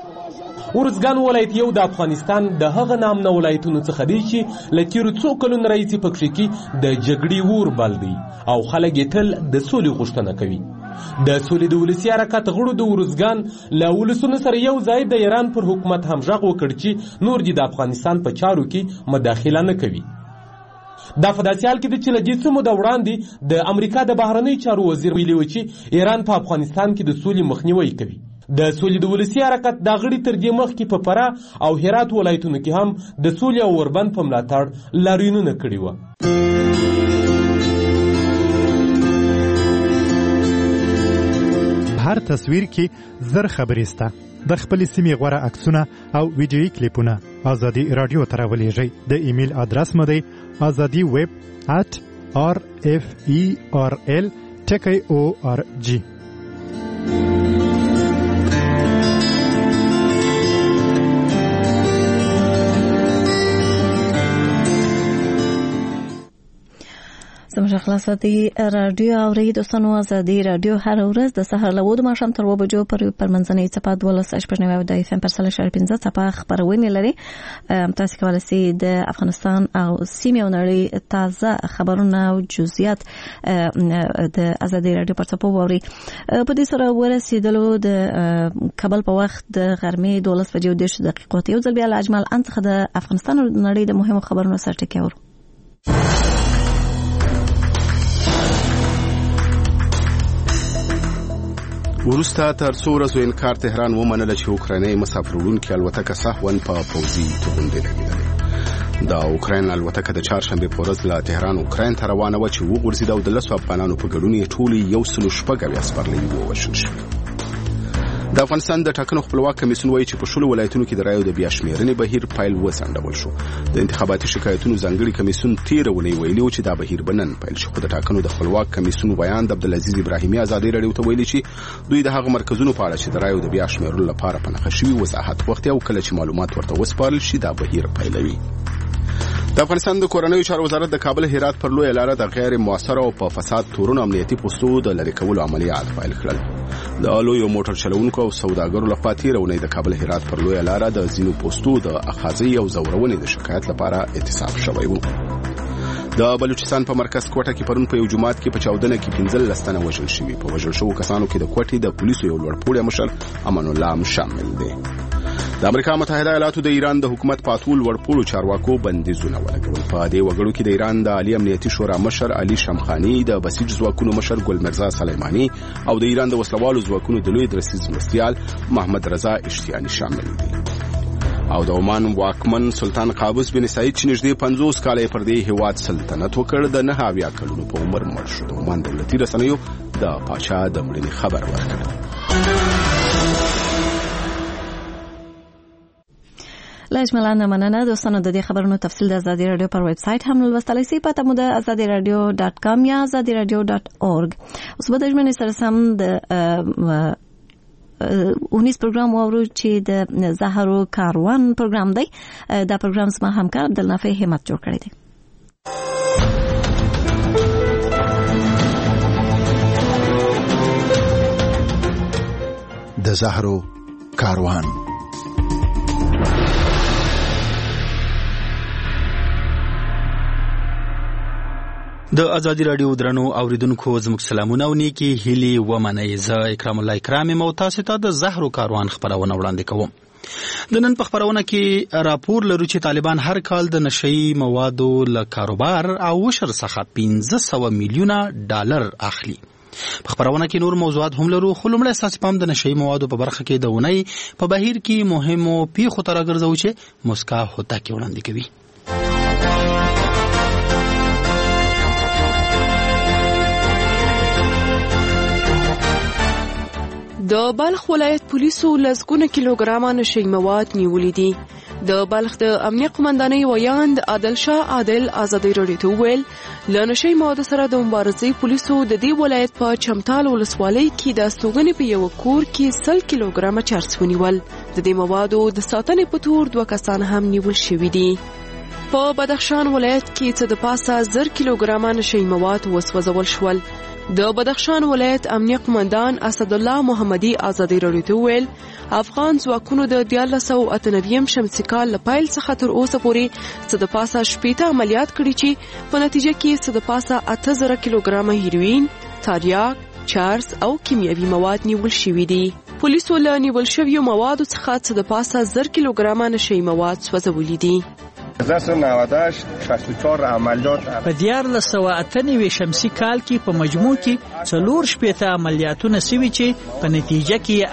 ورزګان ولایت یو د افغانستان د هغه نامنه ولایتونو څخه دی چې له تیرو څو کلونو راهیسې په کښې کې د جګړې اور بل دی او خلک یې تل د سولې غوښتنه کوي. د سولې د ولسی حرکت غړو د ورزګان له ولسونو سره یو ځای د ایران پر حکومت هم غږ وکړ چې نور دې د افغانستان په چارو کې مداخله نه کوي. دا په داسې حال کې ده چې له دې څه موده وړاندې د امریکا د بهرنیو چارو وزیر ویلي و چې ایران په افغانستان کې د سولې مخنیوی کوي. د سولې د ولسی حرکت دا غړي تر دې مخکې په فراه او هرات ولایتونو کې هم د سولې او اوربند په ملاتړ لاریونونه کړي وو. هر تصویر کې زر خبرې سته د خپل سیمې غوړه عکسونه او ویډیويي کلیپونه ازادي رادیو ته راولېږئ. د ایمیل ادرس مو دی azadi@rferl.org. زموږ خلاصاتي رادیو اوري دوستانو ازادي رادیو هر ورځ د سحر له 2 ماښام تر 2 بجو پر منځنۍ څپه 12.9 د FM پر 3.15 څپه خبرونه لري. تاسو کولای شئ د افغانستان او سیمې او نړۍ تازه خبرونه او جزئیات د ازادي رادیو پر څپو ووري. په دې سره ورسېدلو د کابل په وخت د غرمې 12:10 یو ځل بیا له اجمل انڅخه د افغانستان او نړۍ د مهمو خبرونو سرټکی اورو. وروسته تر څو ورځو انکار تهران ومنله چې اوکرایني مسافروړونکي الوتکه سهون په پوځي توغندې لګېدلې. د اوکراین الوتکه د چهارشنبه په ورځ له تهران اوکراین ته روانه و چې وغورځېده او د 10 افغانانو په ګډون یې ټول 106 سپرلي ووژل شو. د افغانستان د ټاکنو خپلواک کمیسیون وایي چې په شلو ولایتونو کې د رایو د بیا شمېرنې بهیر پیل وسنډول شو. د انتخاباتي شکایتونو ځانګړي کمیسیون تیرونی ویلي و چې دا بهیر بنن پیل شو. د ټاکنو د خپلواک کمیسیون ویاند عبدالعزیز ابراهیمي ازادي رادیو ته ویلي چې دوی د هغه مرکزونو په اړه چې د رایو د بیا شمېرلو لپاره په نښه شوي وضاحت وخت او کله چې معلومات ورته وسپارل شي دا بهیر پیلوي. د افغانستان د کورنیو چارو وزارت د کابل هرات پر لوی لاره د غیر موثر او په فساد تورونو امنیتي پوسټو د لری کولو عملیات پیل کړل. د لوی موټر چلوونکو او سوداګرو لخوا تیرونی د کابل هرات پر لوی لاره د زینو پوسټو د اخاذي او زورونې د شکایت لپاره اتصال شوی و. د بلوچستان په مرکز کوټه کې پرون په یو جماعت کې په چاودنه کې 15 لستنه وژل شوي. په وژل شوو کسانو کې د کوټې د پولیسو یو لوړپوړی مشر امان الله شامل دی. د امریکا متحده ایالاتو د ایران د حکومت پاتول ورپوړو چارواکو بندیزونه ولګول. په دې وګړو کې د ایران د عالی امنیتي شورا مشر علي شمخانی، د بسیج ځواکونو مشر ګل مرزا سلیمانی او د ایران د وسلوالو ځواکونو د لوی درسیز مرستیال محمد رضا اشتیانی شامل دي. او د عمان واکمن سلطان قابوس بن سعید چې نږدې 50 کاله پر دې هیواد سلطنت وکړ د 9 کلونو په عمر مړ شو. د عمان دولتي رسنیو د پاچا د مړینې خبر ورکړ. لاجملانه مننه دوستانو. د دې خبرونو تفصیل د ازادي رادیو پر ویب سټ هم لوستلای شئ. پته مو د azadiradio.com یا azadiradio.org. اوس به د ژمنې سره سم د 19 پروګرام وورو چې د زهرو کاروان پروګرام دی. دا پروګرام زما همکار عبدالنافع همت جوړ کړی دی. د زهرو کاروان. د ازادي رادیو درنو اوریدونکو زموږ سلامونه او نیکی هیلي ومنئ. زه اکرام الله اکرام مو تاسو ته د زهرو کاروان خبرونه وړاندې کوم. د نن په خبرونه کې راپور لرو چې طالبان هر کال د نشئی موادو له کاروبار او وشر څخه 1500 میلیونه ډالر اخلي. په خبرونه کې نور موضوعات هم لرو، خو لومړی اساس پام د نشئی موادو په برخه کې د ونی په بهیر کې مهمو پیښو تر راګرځو چې مسکا هوتا کې وړاندې کوي. د بلخ ولایت پولیسو لسګونه کیلوګرامه نشئی مواد نیولې دي. د بلخ د امنیه قومندانۍ ویاند عادل شاه عادل ازادي رادیو ته ویل ل نشئی مواد سره د مبارزې پولیسو د دې ولایت په چمتال ولسوالۍ کې د استوګنې په یو کور کې 100 کیلوګرامه چرس ونیول. د دې موادو د ساتنې په تور 2 کسان هم نیول شوي دي. په بدخشان ولایت کې څه د پاسه 1000 کیلوګرامه نشئی مواد وسوځول شول. د بدخشان ولایت امنیه قومندان اسد الله محمدي ازادي رادیو ته ویل افغان ځواکونو د 1998 شمسي کال له پیل څخه تر اوسه پورې څه د پاسه 80 عملیات کړي چې په نتیجه کې څه د پاسه 8000 کیلوګرامه هیروین، تریاک، چرس او کیمیاوي مواد نیول شوي دي. پولیسو له نیول شویو موادو څخه څه د پاسه 1000 کیلوګرامه نشئی مواد سوځولي دي. 1964 عملیات په 1998 شمسي کال کې په مجموع کې 4 عملیاتونه سوي چې په نتیجه کې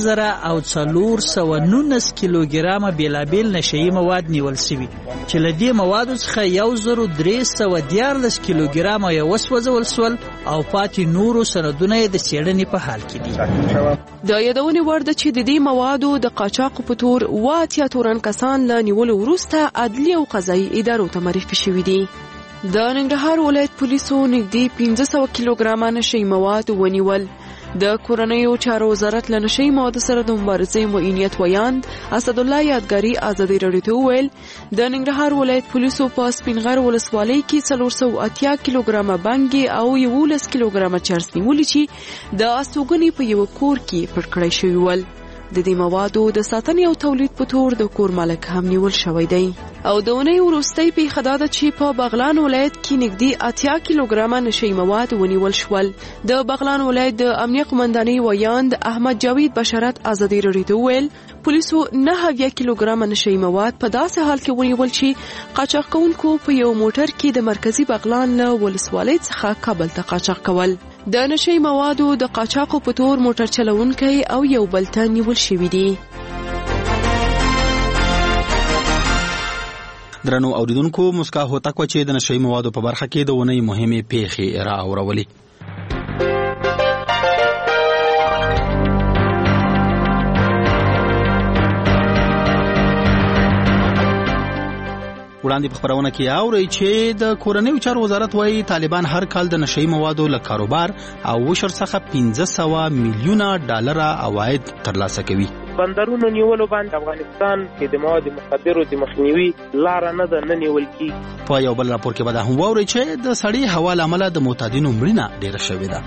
8419 کیلوګرام بیلابیل نشئی مواد نیول سوي چې لدې موادو څخه 1314 کیلوګرام یې وسوځول سول او پاتې نورو سندونه د څېړنې په حال کې دي. د یادونې وړ ده چې د دې موادو د قاچاق په تور 80 تورن کسان له نیولو وروسته عدلي او قضایي ادارو ته معرفي شوي دي. د ننګرهار ولایت پولیسو نږدې 1500 کیلوګرام نشئی مواد ونیول. د کورنیو چارو وزارت له نشئی موادو سره د مبارزې معینیت ویاند اسد الله یادګاری ازادي راډیو ته وویل د ننګرهار ولایت پولیسو په سپینغر ولسوالۍ کې 480 کیلوګرام بانګي او 11 کیلوګرام چرس نیولې چې د استوګنې په یو کور کې پټ کړی شوی ول. د دې موادو د ساتنې او تولید په تور د کور مالک هم نیول شوی دی. او د اونۍ وروستۍ پیښه دا ده چې په بغلان ولایت کې نږدې 80 کیلوګرام نشئی مواد ونیول شول. د بغلان ولایت د امنیه قومندانۍ ویاند احمد جاوید بشارت ازادي راډیو ته وویل پولیسو 9 کیلوګرام نشئی مواد په داسې حال کې ونیول چې قاچاق کوونکو په یو موټر کې د مرکزی بغلان له ولسوالۍ څخه کابل ته قاچاق کول. د نشئی موادو د قاچاقو په تور موټر چلونکی او یو بل ته نیول شوي دي. درنو اوریدونکو مسکا هوتا کو چې د نشئی موادو په برخه کې د ونې مهمه پیښې را اورولې. وړاندې په خبرونه کې اوري چې د کورنیو چارو وزارت وايي طالبان هر کال د نشئی موادو له کاروبار او وشر څخه 1500 میلیونه ډالر عواید ترلاسه کوي. بندرونو نیولو باندې افغانستان کې د مواد مخدرو د مخنیوي لار نه ده نه نیول کی. په یو بل راپور کې به دا هم واوري چې د سړی حواله عمل د معتادینو مړینه ډیره شوې ده.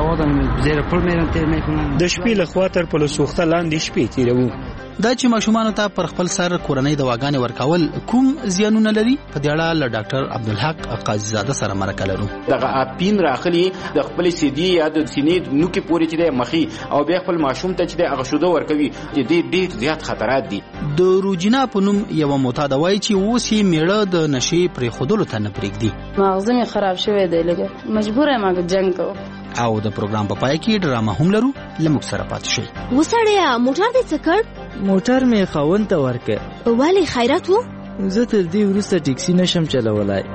د شپې له خوا تر په سوخته لاندې شپې تیرو. دا چې ماشومان ته پر خپل سر کورنۍ دواګانې ورکول کوم زیانونه لري په دې اړه له ډاکټر عبدالحق قاضي زاده سره مرکه لرو. دغه اپین راخلي د خپل سیدي یا د سینې نوکي پورې چې د مخي او بیا خپل ماشوم ته چې د اغشوده ورکوي چې ډېر زیات خطرات دي. د روجینا په نوم یو معتاد وایي چې اوس یې میړه د نشي پرې خودلو ته نه پرېږدي. مغزه مې خراب شوی دی لګه مجبور یم جنگ کوم. او د پروګرام په پای کې ډرامه هم لرو لمک سره پات شي. وسړیا موټر دې څه کړ؟ موټر مې خاوند ته ورکړ. ولی خیرات وو؟ زه تر دې وروسته ټیکسي نشم چلولای.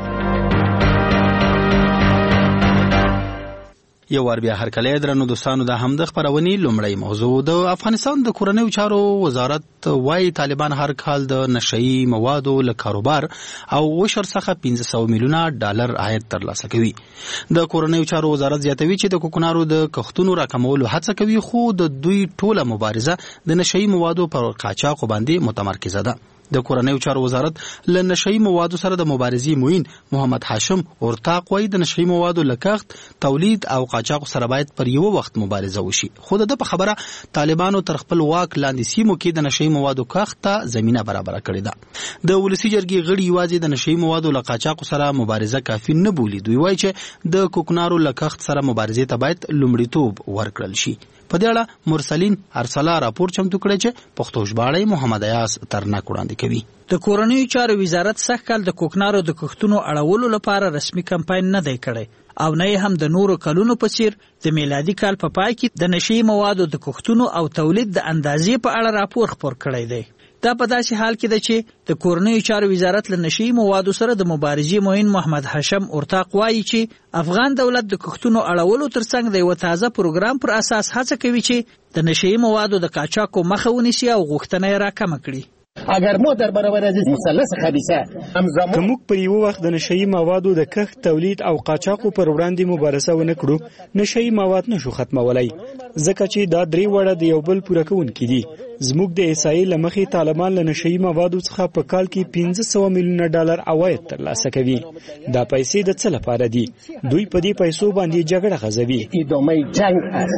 یو ور بیا هر کله درنو دوستانو د هم د خبرونې لومړی موضوع د افغانستان د کورنیو چارو وزارت وايي طالبان هر کال د نشئی موادو له کاروبار او وشر څخه 1500 میلیونه ډالر عاید ترلاسه کوي. د کورنیو چارو وزارت زیاتوي چې د کوکنارو د کښتونو راکمولو هڅه کوي خو د دوی ټوله مبارزه د نشئی موادو پر قاچاق باندې متمرکزه ده. د کورنیو چارو وزارت له نشئی موادو سره د مبارزې موین محمد هاشم ورتاق وايي د نشئی موادو لکښت تولید او قاچاق سره باید پر یو وخت مبارزه وشي. خو د په خبره طالبانو تر خپل واک لاندې سیمو کې د نشئی موادو کښت ته زمينه برابر کړې ده. د ولسی جرګې غړي یوازې د نشئی موادو له قاچاق سره مبارزه کافي نه بولي. دوی وايي چې د کوکنارو لکښت سره مبارزې ته باید لومړیتوب ورکړل شي. په دې اړه مرسلین ارسلا راپور چمتو کړی چې پښتو ژباړی محمد ایاس ترناک وړاندې کوي. د کورنیو چارو وزارت سږ کال د کوکنارو د کښتونو اړولو لپاره رسمي کمپاین نه دی کړی او نه هم د نورو کلونو په څیر د میلادي کال په پای کې د نشئی موادو د کښتونو او تولید د اندازې په اړه راپور خپور کړی دی. دا په داسې حال کې ده چې د کورنیو چارو وزارت له نشئی موادو سره د مبارزې موین محمد هاشم ورتاق وايي چې افغان دولت د کښتونو اړولو ترڅنګ د یو تازه پروګرام پر اساس هڅه کوي چې د نشئی موادو د قاچاقو مخه ونیسي او غوښتنه یې راکمه کړي. اگر ما در برابر از مثلث خبیثه همزمان که موږ پر یو وخت د نشئی موادو د کښت تولید او قاچاقو پر وړاندې مبارزه ونه کړو نشئی مواد نشو ختمولای ځکه چې دا درې وړه د یو بل پوره کوونکي دي. زموږ د احصایې له مخې طالبان له نشئی موادو څخه په کال کې 1500 میلیونه ډالر عواید ترلاسه کوي. دا پیسې د څه لپاره دي؟ دوی په دې پیسو باندې جګړه غځوي. ادامه جنگ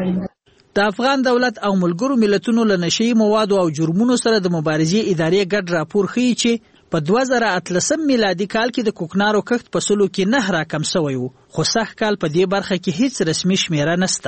د افغان دولت او ملګرو ملتونو له نشئی موادو او جرمونو سره د مبارزې ادارې ګډ راپور ښیي چې په 2013 میلادي کال کې د کوکنارو کښت په سلو کې 9 راکم شوی و خو سږ کال په دې برخه کې هیڅ رسمي شمیره نشته.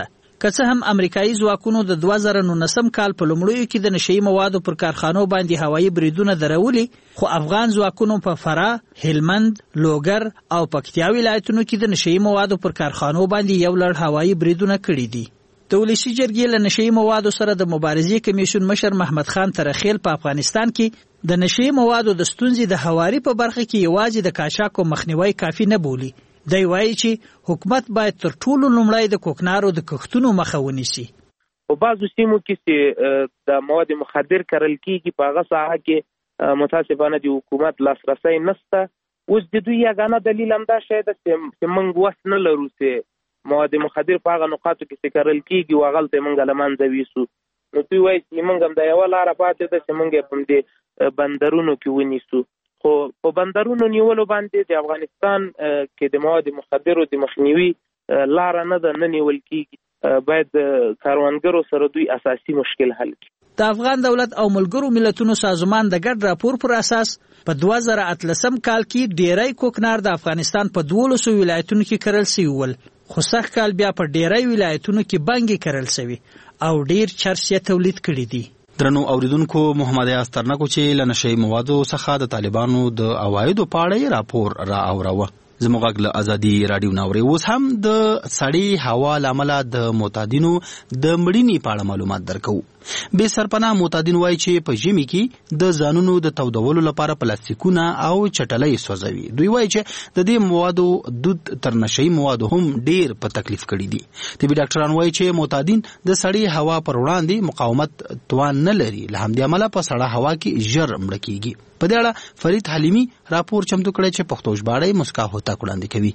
که څه هم امریکایي ځواکونو د 2019 کال په لومړیو کې د نشئی موادو پر کارخانو باندې هوایي بریدونه درولي، خو افغان ځواکونو په فراه، هلمند، لوګر او پکتیا ولایتونو کې د نشئی موادو پر کارخانو باندې یو لړ هوایي بریدونه کړي دي. د ولسي جرګې له نشئی موادو سره د مبارزې کمیشن مشر محمد خان ترخیل په افغانستان کې د نشئی موادو د ستونزې د هواري په برخه کې یوازې د قاچاقو مخنیوي کافي نه بولي. دی وایي چې حکومت باید تر ټولو لومړی د کوکنارو د کښتونو مخه ونیسي. په بعضو سیمو کې چې د مواد مخدر کرل کیږي په هغه ساحه کې متاسفانه د حکومت لاسرسی نشته. اوس د دوی یګانه دلیل همدا شی ده چې موږ وس نه لرو چې مواد مخدر په هغه نقاطو کې چې کرل کیږي او هغلته موږ له منځه ویسو. نو دوی وایي چې موږ هم د یوه لاره پاتې ده چې موږ په دې بندرونو کې ونیسو. خو په بندرونو نیولو باندې د افغانستان کې د مواد مخدرو د مخنیوي لاره نه ده، نه نیول کیږي. باید کاروانګرو سره دوی اساسي مشکل حل کړي. د افغان دولت او ملګرو ملتونو سازمان د ګډ راپور پر اساس په 2013 کال کې ډیری کوکنار د افغانستان په 12 ولایتونو کې کرل شوی ول، خو سږ کال بیا په ډیری ولایتونو کې بنګي کرل شوی او ډیر چرس یې تولید کړي دي. درنو اوریدونکو، محمد یاس ترنکو چې له نشئی موادو څخه د طالبانو د عوایدو په اړه راپور را اوروه. زموږ غږ له ازادي رادیو ناوري. اوس هم د سړی هوا لامل د معتادینو د مړینې په اړه معلومات درکو. بے سرپناه معتادین وایي چې په ژمي کې د ځانونو د تودولو لپاره پلاستیکونه او چټلۍ سوځوي. دوی وایي چې د دې موادو دود تر نشئی موادو هم ډیر په تکلیف کړي دي. طبي ډاکټران وایي چې معتادین د سړی هوا پر وړاندې مقاومت توان نه لري، له همدې امله په سړه هوا کې ژر مړه کیږي. په دې اړه فرید حلیمی راپور چمتو کړی چې پښتو ژباړه مسکا هوتا وړاندې کوي.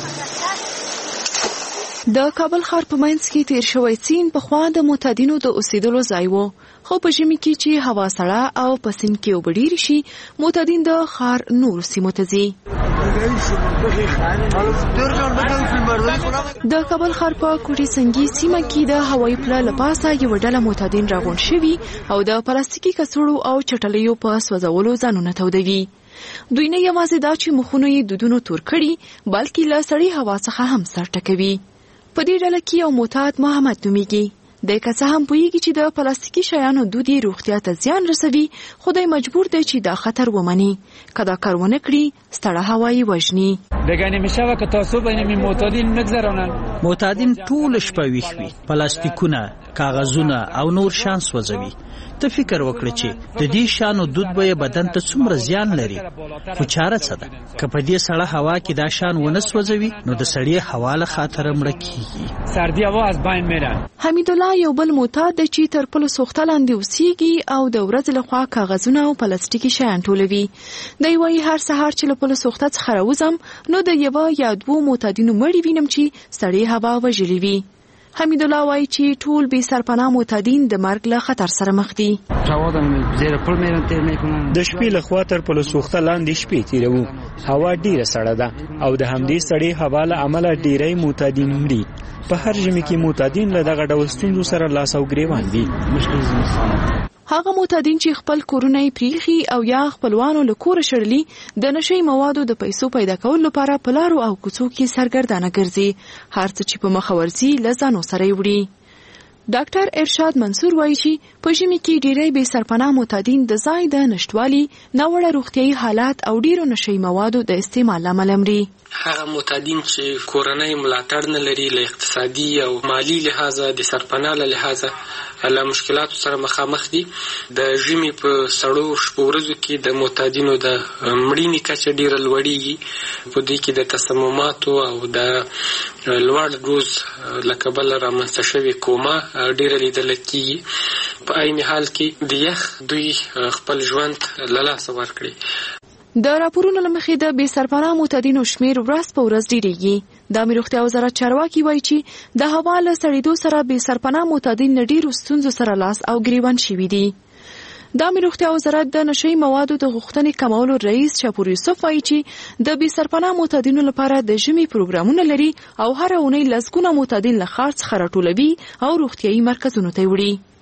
د کابل ښار په منځ کې تیر شوی سیند پخوا د معتادینو د اوسېدلو ځای و، خو په ژمي کې چې هوا سړه او په سیند کې اوبه ډېرې شي، معتادین د ښار نورو سیمو ته ځي. د کابل ښار په کوټي سنگي سیمه کې د هوایي پله له پاسه یوه ډله معتادین راغونډ شوي او د پلاستیکي کڅوړو او چټلیو په سوځولو ځانونه تودوي. دوی نه یوازې دا چې مخونه یې دودونو تور کړي، بلکې له سړې هوا څخه هم سر ټکوي. په دې ډله کې یو معتاد محمد نومیږي. دی که څه هم پوهیږي چې د پلاستیکي شیانو دود یې روغتیا ته زیان رسوي، خو دی مجبور دی چې دا خطر ومني. که دا کار ونه کړي، ستړه هوا یې وژني. بگه نمیشه که تعصب بین معتادین نگذرانن. معتادین ټول شپه ویښ وي، پلاستیکونه، کاغذونه او نور شیان سوځوي. ته فکر وکړه چې د دې شیانو دود به بدن ته څومره زیان لري، خو چاره څه ده؟ که په دې سړه هوا کې دا شیان ونه سوځوي، نو د سړې هوا له خاطره مړه کیږي. سردی هوا از بین میره. حمیدالله یو بل معتاد دی چې تر پلو سوخته لاندې اوسیږي او د ورځې لخوا کاغذونه او پلاستیکي شیان ټولوي. دی وایي هر سهار چې له پلو سوخته څخه راوځم، نو د یوه یا دوو معتادینو مړي وینم چې سړې هوا وژلې وي. حمیدالله وایي چې ټول بې سرپناه معتادین د مرګ له خطر سره مخ دي. د شپې له خوا تر پلو سوخته لاندې شپې تیروو. هوا ډیره سړه ده او د همدې سړې هوا له امله ډیری معتادین مري. په هر ژمي کې معتادین له دغه ډول ستونزو سره لاس او ګریوان دي. هغه معتادین چې خپل کورونه یې پریخي او یا خپلوانو له کوره شړلي، د نشئی موادو د پیسو پیدا کولو لپاره په لارو او کوڅو کې سرګردانه ګرځي. هر څه چې په مخه ورځي له ځانو سره یې وړي. ډاکټر ارشاد منصور وایي چې په ژمي کې ډیری بې سرپناه معتادین د ځای د نشتوالي، ناوړه روغتیایي حالات او ډیرو نشئی موادو د استعمال له امله مري. هغه معتادین چې کورنۍ ملاتړ نه لري، له اقتصادي او مالی لحاظه، د سرپناه له لحاظه له مشکلاتو سره مخامخ دي. د ژمي په سړو شپو ورځو کې د معتادینو د مړینې کچه ډیره لوړیږي. په دوی کې د تسمماتو او د لوړ ډوز له کبله رامنځته شوې کوما ډیره لیدل کېږي. په عین حال کې د یخ دوی خپل ژوند له لاسه ورکړي. د راپورونو له مخې د بې سرپناه معتادینو شمیر ورځ په ورځ ډیریږي. د امیر روغتیا وزارت چارواکي وایي چې د هوا له سړېدو سره بې سرپناه معتادین له ډیرو ستونزو سره لاس او ګریوان شوي دي. د امیر روغتیا وزارت د نشئی موادو د غوښتنې کمولو رئیس شاپور یوسف وایي چې د بې سرپناه معتادینو لپاره د ژمي پروګرامونه لري او هره اونۍ لسګونه معتادین له ښار څخه راټولوي او روغتیایي مرکزونو ته وړي.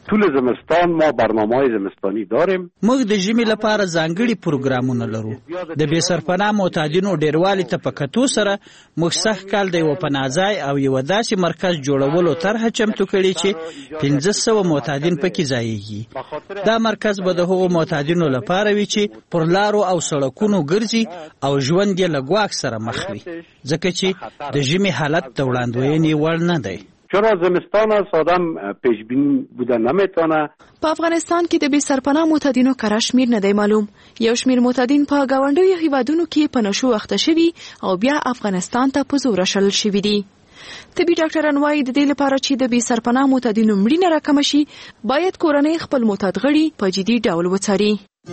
طول زمستان ما برنامه‌های زمستانی داریم. موږ د ژمي لپاره ځانګړي پروګرامونه لرو. د بې سرپناه معتادینو ډیروالي ته په کتو سره موږ سږ کال د یو پناهځای او یو داسې مرکز جوړولو طرحه چمتو کړې چې 1500 معتادین پکې ځایږي. دا مرکز به د هغو معتادینو لپاره وي چې پر لارو او سړکونو ګرځي او ژوند یې له ګواښ سره مخ وي، ځکه چې د ژمي حالت د وړاندوینې وړ نه دی. چرا زمستان است آدم پیش بینی بوده نمیتونه. په افغانستان کې د بې سرپناه معتادینو کره شمیر نه دی معلوم. یو شمیر معتادین په ګاونډیو هیوادونو کې په نشو اخته شوي او بیا افغانستان ته په زور شړل شوي دي. طبي ډاکټران وايي د دې لپاره چې د بې سرپناه معتادینو مړینه راکمه شي، باید کورنۍ خپل معتاد غړي په جدي ډول وڅاري.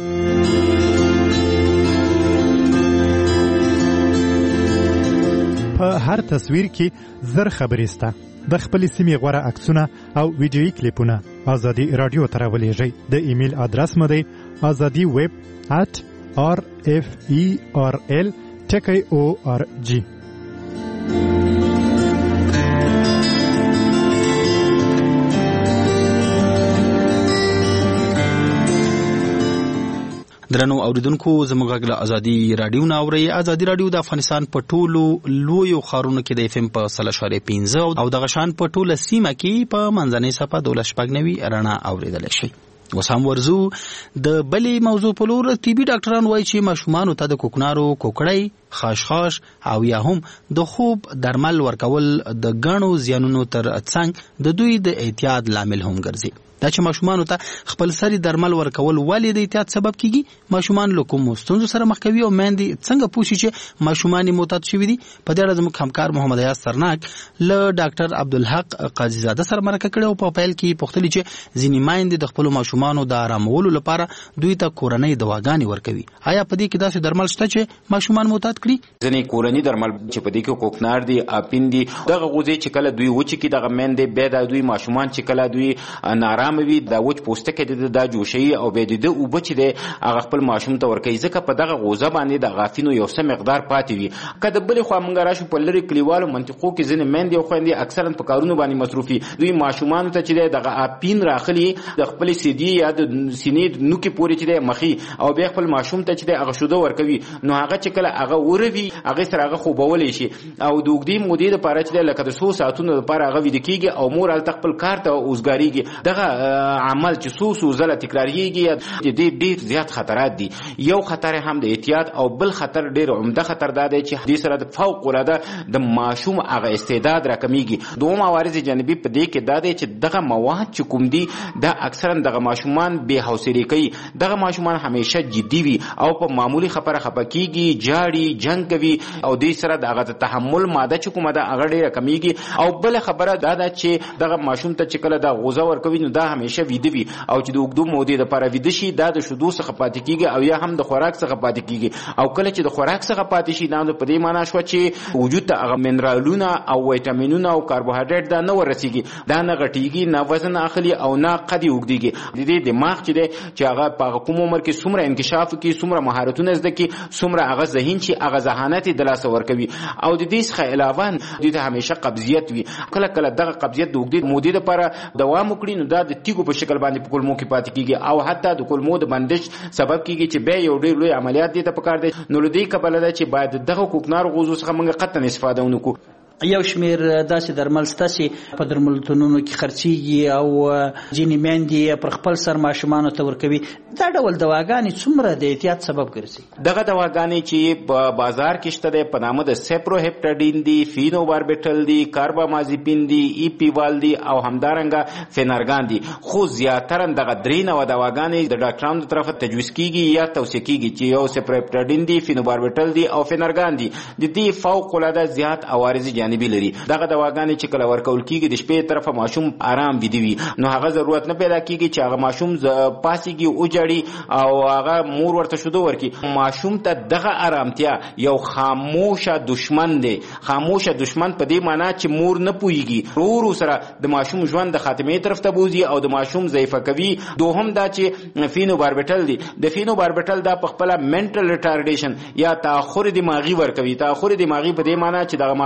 په هر تصویر کې زر خبرې شته. د خپل سیمې غوره عکسونه او ویډیویي کلیپونه ازادي رادیو ته راولېږئ. د ایمیل ادرس مو دی azadi@rferl.org. درنو اوریدونکو زموږ غږ له ازادي رادیو نه اورئ. ازادي رادیو د افغانستان په ټولو لویو ښارونو کې د FM په 100.5 او د غشان په ټوله سیمه کې په منځنۍ صفحه 1290 رڼا اوریدل شي. اوس هم ورزو د بلې موضوع په لور. طبي ډاکټران وایي چې ماشومانو ته د کوکنارو کوکړۍ، خاشخاش او یا هم د خوب درمل ورکول د ګڼو زیانونو تر څنګ د دوی د احتیاط لامل هم ګرځي. دا چې ماشومانو ته خپل سری درمل ورکول ولې د احتیاط سبب کیږي، ماشومان له کوم ستونزو سره مخ کوي او میندې څنګه پوښي چې ماشومان معتاد شوي دي. په دې اړه زموږ همکار محمد ایاز سرناک له ډاکټر عبدالحق قاضي زاده سره مرکه کړې او په پیل کې پوښتنه چې ځینې میندې د خپل ماشومانو د آرامولو لپاره دوی ته کورنۍ دواګانې ورکوي. آیا په دې کې داسې درمل شته چې ماشومان معتاد کړي؟ ځینې کورنۍ درمل چې په دې کې کوکنار دي، اپین دي، دغه غوځي چې کله دوی وچ کی دغه میندې به د دوی ماشومان چې کله دوی نارام وي دا وچ پوسټکې د جوشي او به د او بچ د هغه خپل ماشوم ته ورکوي، ځکه په دغه غوزه باندې د غافینو یو څه مقدار پاتې وي. کله بل خو موږ راشو په لری کلیوالو منطقو کې ځینې میندې او خويندې اکثرا په کارونو باندې مصروفي، دوی ماشومان ته چې دغه اپین راخلي د خپل سیدی یا د سینې نوکي پوري چې مخي او به خپل ماشوم ته چې هغه شوده ورکوي، نو هغه چې کله هغه وروي هغه سره هغه خوبولې شي او د وګړي مودې لپاره چې لکه د 100 ساعتونو لپاره هغه وید کیږي او مور ال خپل کار ته اوسګاریږي. دغه عمل چې سوسو زله تکراریږي د دې ډیر زیات خطرات دي. یو خطر هم د احتیاط او بل خطر ډیر عمده خطر دا دی چې د سره د فوق العاده د ماشوم هغه استعداد راکمیږي. دوم عوارض جانبي په دې کې دا دی چې دغه مواد چې کوم دي دا اکثرا دغه ماشومان به حوصله کوي، دغه ماشومان همیشه جدي وي او په معمولی خبره خپکیږي، جاړي، جنگ کوي او د سره دغه تحمل ماده چې کومه دا هغه ډیره کمیږي. او بل خبره دا ده چې دغه ماشوم ته چې کله دا غوزه ورکوي نو دا همیشه ویده وي او چې د وګړو مودې لپاره ویده شي دا د شودو څخه پاتې کیږي او یا هم د خوراک څخه پاتې کیږي. او کله چې د خوراک څخه پاتې شي دا په دې معنی شو چې وجود ته هغه منرالونه او ویټامینونه او کاربوهایډریټ دا نه ورسیږي، دا نه غټیږي، نه وزن اخلي او نه قدی وګديږي. د دې دماغ چې هغه په کوم عمر کې څومره انکشاف کوي، څومره مهارتونه زده کوي، څومره هغه ذهین چې هغه ذهانت د لاس ورکوي. او د دې څخه علاوه د همیشه قبضیت وي، کله کله دغه قبضیت د وګړي مودې لپاره دوام وکړي نو دا د تیګو په شکل باندې په کولمو کې پاتې کیږي او حتی د کولمو د بندش سبب کیږي چې به یو ډېر لوی عملیات دي ته پکار دي. نو لدی کبل ده چې باید دغه کوکنار غوزو څخه موږ قطعا استفاده ونکړو. یو شمیر داسې درمل ستاسي په درملتونونو کې خرڅيږي او ځینې میندې پر خپل سر ماشومانو ته ورکوي. دا ډول دواګانې څومره د احتیاط سبب ګرځي؟ دغه دواګانې چې په بازار کې شته د په نامه د سپروهپټاډین دي، فینوباربیټل دي، کاربامازیپین دي، ایپیوال دي او همدارنګه فینارګان دي. خو زیاتره دغه درې نو دواګانې د ډاکټرانو تر طرفه تجویز کیږي یا توصیه کیږي چې یو سپروهپټاډین دي، فینوباربیټل دي او فینارګان دي. د دې فوق العاده زیات عوارض جانبي لري. دغه دواګانې چې کله ورکول کیږي د شپې طرفه ماشوم آرام ویدي وي، نو هغه ضرورت نه پیدا کیږي چې هغه ماشوم پاسيږي او جړي او هغه مور ورته شوده ورکی. ماشوم ته دغه آرامتیا یو خاموشه دشمن دی. خاموشه دشمن په دې معنی چې مور نه پويږي، ورو سره د ماشوم ژوند د خاتمه طرف ته بوزي او د ماشوم ضعیفه کوي. دوهم دا چې فینوباربیټل دی، د فینوباربیټل دا په خپل منټل ریټارډیشن یا تاخر دماغي ورکوي. تاخر دماغي په دې معنی چې د ماشوم کچې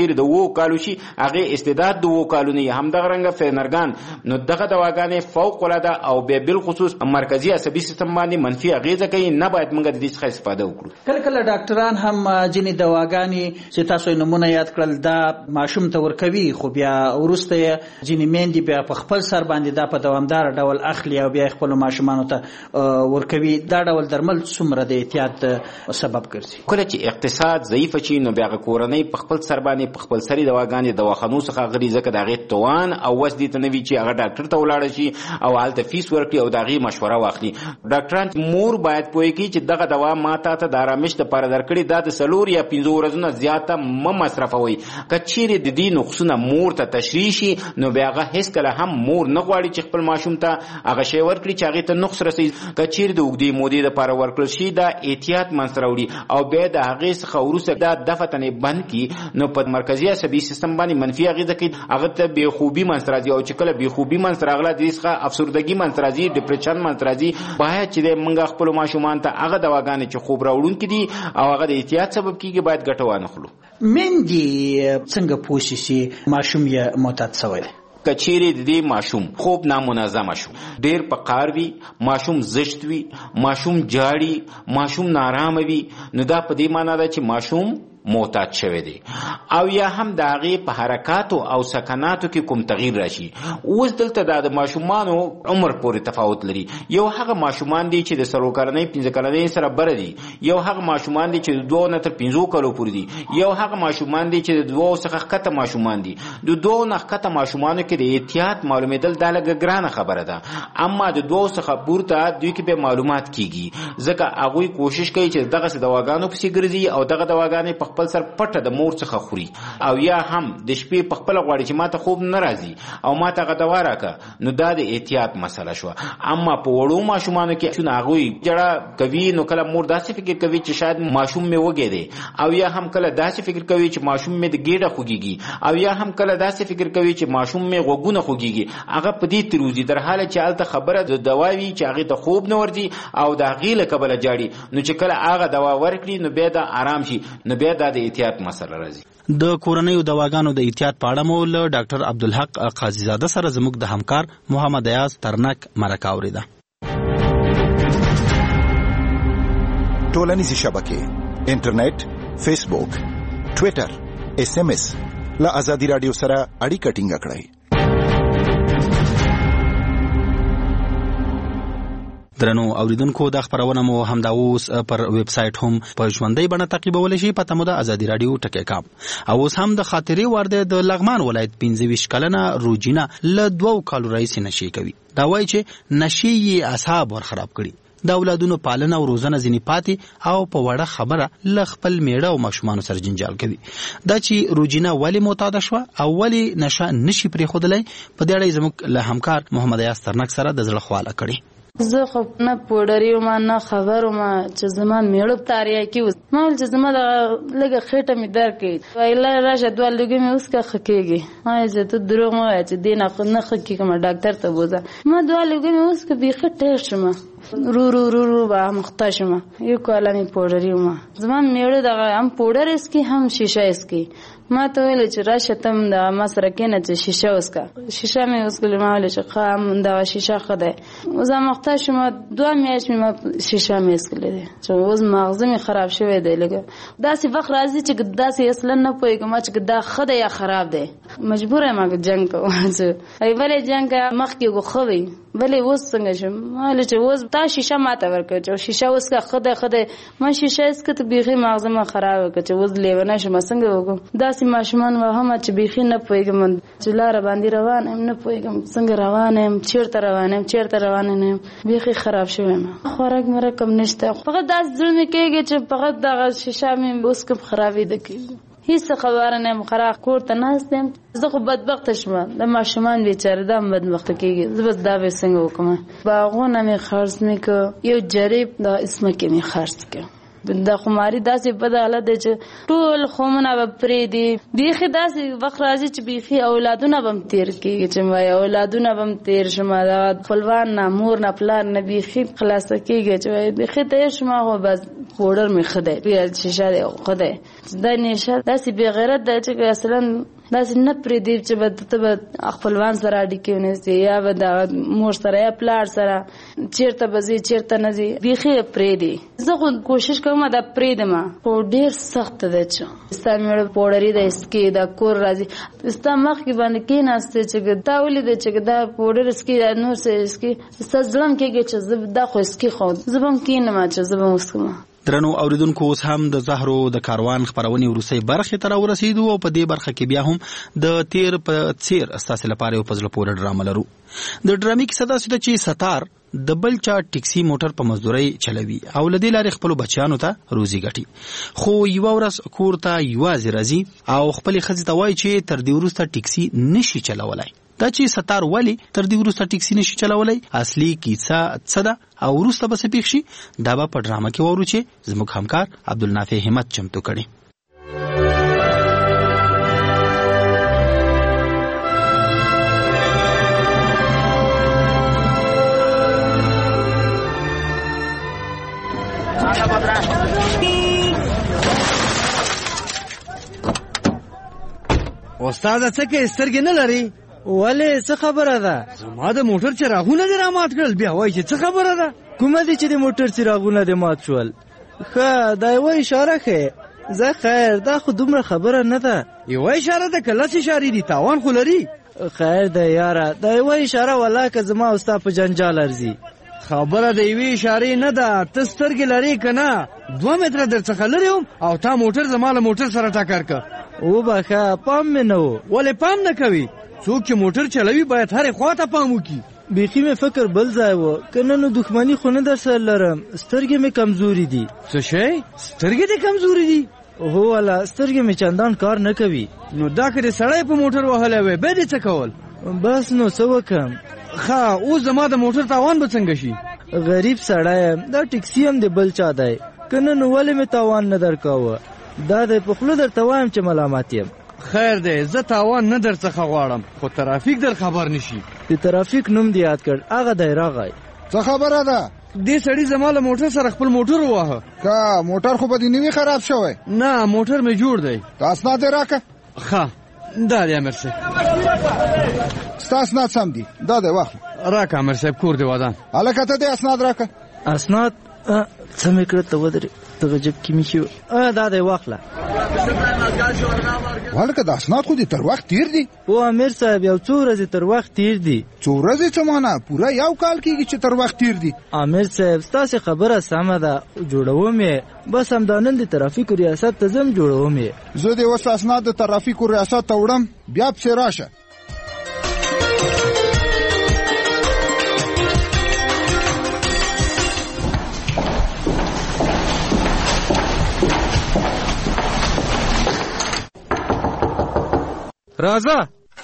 کچیر د 2 کالو شي هغه استعداد د 2 کالو نه همدغه رنګ فینرګان نو دغه دواګانې فوق العاده او به بالخصوص مرکزی عصبي سیستم باندې منفي اغیزه کوي. نه باید موږ د دې څخه استفاده وکړو. کله کله ډاکټران هم ځینې دواګانې چې تاسو نمونه یاد کړل دا ماشوم ته ورکوي خو بیا وروسته ځینې میندې بیا په خپل سر باندې دا په دوامدار ډول اخلي او بیا خپل ماشومانو ته ورکوي. دا ډول درمل څومره د احتیاط سبب ګرځي؟ کله چې اقتصاد ضعیف شي نو بیا کورنۍ په خپل سر باندې په خپل سری دواګانې دواخانو څخه غړي ځکه دا غي توان او وس دي ته نوي چې هغه ډاکټر ته ولاړ شي او حالت فیس ورکړي او دا غي مشوره واخلي. ډاکټران مور باید پوي کی چې دغه دوا ماته ته د آرامش لپاره درکړي دا د 4 یا 5 ورځې زیاته مصرفوي. کچېره د دې نقصونه مور ته تشریح شي نو بیا هغه هیڅ کله هم مور نه غواړي چې خپل ماشوم ته هغه شی ورکړي چې هغه ته نقص رسي. کچېره د وګړي مودې لپاره ورکړل شي دا احتیاط منځراوړي او بیا د هغه څخه ورسره دا دفتنه بند کی نو په مرکزی عصبي سیستم باندې منفي اغیزه کوي. هغه ته بے خوبي منځراځي او چې کله بے خوبي منځراغله د څخه افسردګي منځراځي ډیپریشن منځراځي. باید چې موږ خپل ماشومان ته هغه دواګانې چې خوب راوړون کړي او هغه د احتیاط سبب کیږي باید ګټه وانه خلو. مندي څنګه پوښي شي ماشوم یې معتاد شوی کچېره د دې ماشوم خوب نامنظم شو ډېر پقار وي ماشوم زشت وي ماشوم جاړي ماشوم نارام وي نو دا په دې معنی ده چې ماشوم معتاد شوی دی او یا هم د هغې په حرکاتو او سکناتو کې کوم تغییر راشي. اوس دلته دا د ماشومانو عمر پورې تفاوت لري. یو هغه ماشومان دي چې د 3 کلنۍ 5 کلنۍ سره بره دي. یو هغه ماشومان دي چې د 2 نه تر 5 کالو پورې دي. یو هغه ماشومان دي چې د 2 څخه ښکته ماشومان دي. د 2 نه ښکته ماشومانو کې د احتیاط معلومېدل دا لږه ګرانه خبره ده اما د 2 څخه پورته دوی کې به معلومات کیږي ځکه هغوی کوشش کوي چې دغه دواګانو پسې ګرځي او دغه دواګانې په خپل سر پټه د مور څخه خوري او یا هم د شپې په خپل غواړي چې ماته خوب نه راځي او ماته غدوا راکه نو دا د احتیاط مسله شو. اما په وړو ماشومانو کې چې هغوی جړه کوي نو کله مور داسې فکر کوي چې شاید ماشوم مې وږی دی او یا هم کله داسې فکر کوي چې ماشوم مې د ګیډه خوږیږي او یا هم کله داسې فکر کوي چې ماشوم مې غوږونه خوږیږي. هغه په دې تروزي در حاله چې الته خبره د دواوی چې هغه ته خوب نه ورځي او د غیله قبل جاړي نو چې کله هغه دوا ورکړي نو بیا د آرام شي نو بیا د احتیاط مسله راځي. د کورنیو دواګانو د احتیاط په اړه مو له ډاکټر عبدالحق قاضي زاده سره زموږ د همکار محمد ایاز ترنک مرکه اوریده. ټولنیزې شبکې انټرنیټ فیسبوک ټویټر SMS له ازادي رادیو سره اړیکه ټینګه کړئ. درنو اوریدونکو د خبرونه مو همدا اوس پر ویب سټ هم په ژوندۍ بڼه تعقیبولی شي. پته مو د ازادي رادیو ټکی کام او اوس هم د خاطرې ورده د لغمان ولایت 25 کلنه روجینا له 2 کالو راهیسې نشي کوي. دا وایي چې نشي یې اعصاب ور خراب کړي. د اولادونو پالنه او روزنه ځینې پاتې او په وړه خبره له خپل میړه او ماشومانو سره جنجال کوي. دا چې روجینا ولې معتاده شوه او ولې نشه نشي پرېښودلی په دې اړه زموږ له همکار محمد ایاز ترنک سره د زړه خواله کړي. زه خو نه پوډري وم نه خبر وم چې زما میړه تاریه کې ما ول چې زما د لګه خېټه می در کې ویلا راشه دوه لګي مې اوس کا خکېږي ما زه ته دروغ مې چې دینه خو نه خکې کوم ډاکټر ته بوزه ما دوه لګي مې اوس کا بيخه ټیټ شمه رو با مختشمه یو کاله می پوډري وم زما میړه دغه هم پوډر اسکی هم شیشه اسکی ما ته ویل چې راشه تم د ما سره کېنه چې شیشه وسکه شیشه مې وسکله ما ویل چې خام د شیشه خده زه مختشم 2 میاشتې ما شیشه مې وسکله دي چې اوس مغز مې خراب شوی دی لګه داسې وخت راځي چې داسې اصلا نه پوهېږم چې دا خده یا خراب دی مجبور یم ما جنگ کوم چې ای ولې جنگ مخکې غوخوي ولې اوس څنګه شم ما له چې اوس تا شیشه ماته ورکړ چې شیشه وسکه خده ما شیشه اسکه ته بیخي مغز ما خراب کړ چې اوس لیونه شم څنګه وکم داسې ماشومان وهم چې بیخي نه پوهېږم چې لار باندې روان هم نه پوهېږم څنګه روان یم چیرته روان یم بیخي خراب شوم خوراک مې کم نشته فقط داس ځل مې کېږي چې فقط دغه شیشه مې اوس کوم خرابې ده کی هیڅ خبره نه مخراق کور ته ناستم زه خو بدبخت شوم د ماشومان بیچاره دم بدبخت کېږي زه بس دا به څنګه وکم باغونه مې خرڅ مې کو یو جریب د اسمه کې مې خرڅ کړ د خماري داسې بد حالت دی چې ټول خومونه به پرېږدي. بیخي داسې وخت راځي چې بیخي اولادونه به هم تېر کېږي چې وایي اولادونه به هم تېر شم د خپلوان نه مور نه پلار نه بیخي خلاصه کېږي چې وایي بیخي تېر شم خو بس پوډر مې ښه دی شیشه دی ښه دی. دا نیشه داسې بېغیرت دی چې اصلا داسې نه پرېږدي چې به ته به خپلوان سره اړیکې ونیسې یا به د مور سره یا پلار سره چېرته به ځي چېرته نه ځي بیخي یې پرېږدي. زه خو کوشش کوم دا پرېږدم خو ډېر سخت دی چې ستا مېړه پوډري دی اسکي دا کور راځي ستا مخکې باندې کېناستې چې تا ولیدې چې دا پوډر اسکي دا نور څه اسکي ستا زړه هم کېږي چې زه دا خو اسکي خو زه به هم کېنم چې زه به هم وڅښم. درنو اوریدونکو اوس هم د زهرو د کاروان خبرونې وروستۍ برخې ته راورسېدو او په دې برخه کې بیا هم د تیر په څیر ستاسې لپاره یو په زړه پورې ډرامه لرو. د ډرامې کیسه داسې ده چې ستار د بل چا ټیکسي موټر په مزدورۍ چلوي او له دې لارې خپلو بچیانو ته روزي ګټي. خو یوه ورځ کور ته یوازې راځي او خپلې ښځې ته وایي چې تر دې وروسته ټیکسي نشي چلولی. دا چې ستار ولې تر دې وروسته ټیکسي نشي چلولی اصلي کیسه څه ده او وروسته به څه پېښ شي دا به په ډرامه کې واورو چې زموږ همکار عبدالنافع همت چمتو کړي. استاد څه کې سترګې نه لري ولې څه خبره ده؟ زما د موټر څراغونه دې رامات کړل بیا وایي چې څه خبره ده؟ کومه دي چې د موټر څراغونه دې مات شول؟ ښه دا یوه اشاره ښیې زه خیر دا خو دومره خبره نه ده. یوه اشاره ده که لس اشارې دي تاوان خو لري. خیر ده یاره دا یوه اشاره ولا که زما او ستا په جنجال ارځي. خبره د یوې اشارې نه ده ته سترګې لرې که نه 2 متره در څخه لرې وم او تا موټر زما له موټر سره ټکر که. وبخه پام مې نه و. ولې پام نه کوي؟ څوک چې موټر چلوي باید هرې خوا ته پام وکړي. بیخي مې فکر بل ځای و که نه نو دښمني خو نه در سره لرم سترګې مې کمزوري دي. څه شی؟ سترګې دې کمزوري دي؟ هو والا سترګې مې چندان کار نه کوي. نو دا که دې سړی په موټر وهلی وی بیا دې څه کول؟ بس نو څه وکړم؟ ښه اوس زما د موټر تاوان به څنګه شي؟ غریب سړی یم دا ټیکسي هم د بل چا دی که نه نو ولې مې تاوان نه درکاوه؟ دا دی په خوله درته وایم چې ملامت یم. خیر دی زه تاوان نه در څخه غواړم خو ترافیک در خبر نشي. د ترافیک نوم دې یاد کړ هغه دی راغی. څه خبره ده؟ دې سړي زما له موټر سره خپل موټر وواهه. که موټر خو به دې نوي خراب شوی؟ نه موټر مې جوړ دی. ته اسناد یې راکړه. ښه دا دی امر صاحب. ستا اسناد سم دي دا دی واخله. راکړه امر صاحب کور دې ودان. هلکه ته دې اسناد راکړه. اسناد څه مې کړه ته ودرې دغه جب کې مې شي دا دی واخله. هلکه د اسناد خو دې تر وخت تیر دي. او امیر صاحب یو څو ورځې تر وخت تیر دي. څو ورځې څه مانه پوره 1 کال کېږي چې تر وخت تیر دي. امیر صاحب ستاسې خبره سمه ده جوړوم یې بس همدا نن د ترافیکو ریاست ته ځم جوړوم یې. زه دې اوس اسناد د ترافیکو ریاست ته وړم بیا پسې راشه. راځه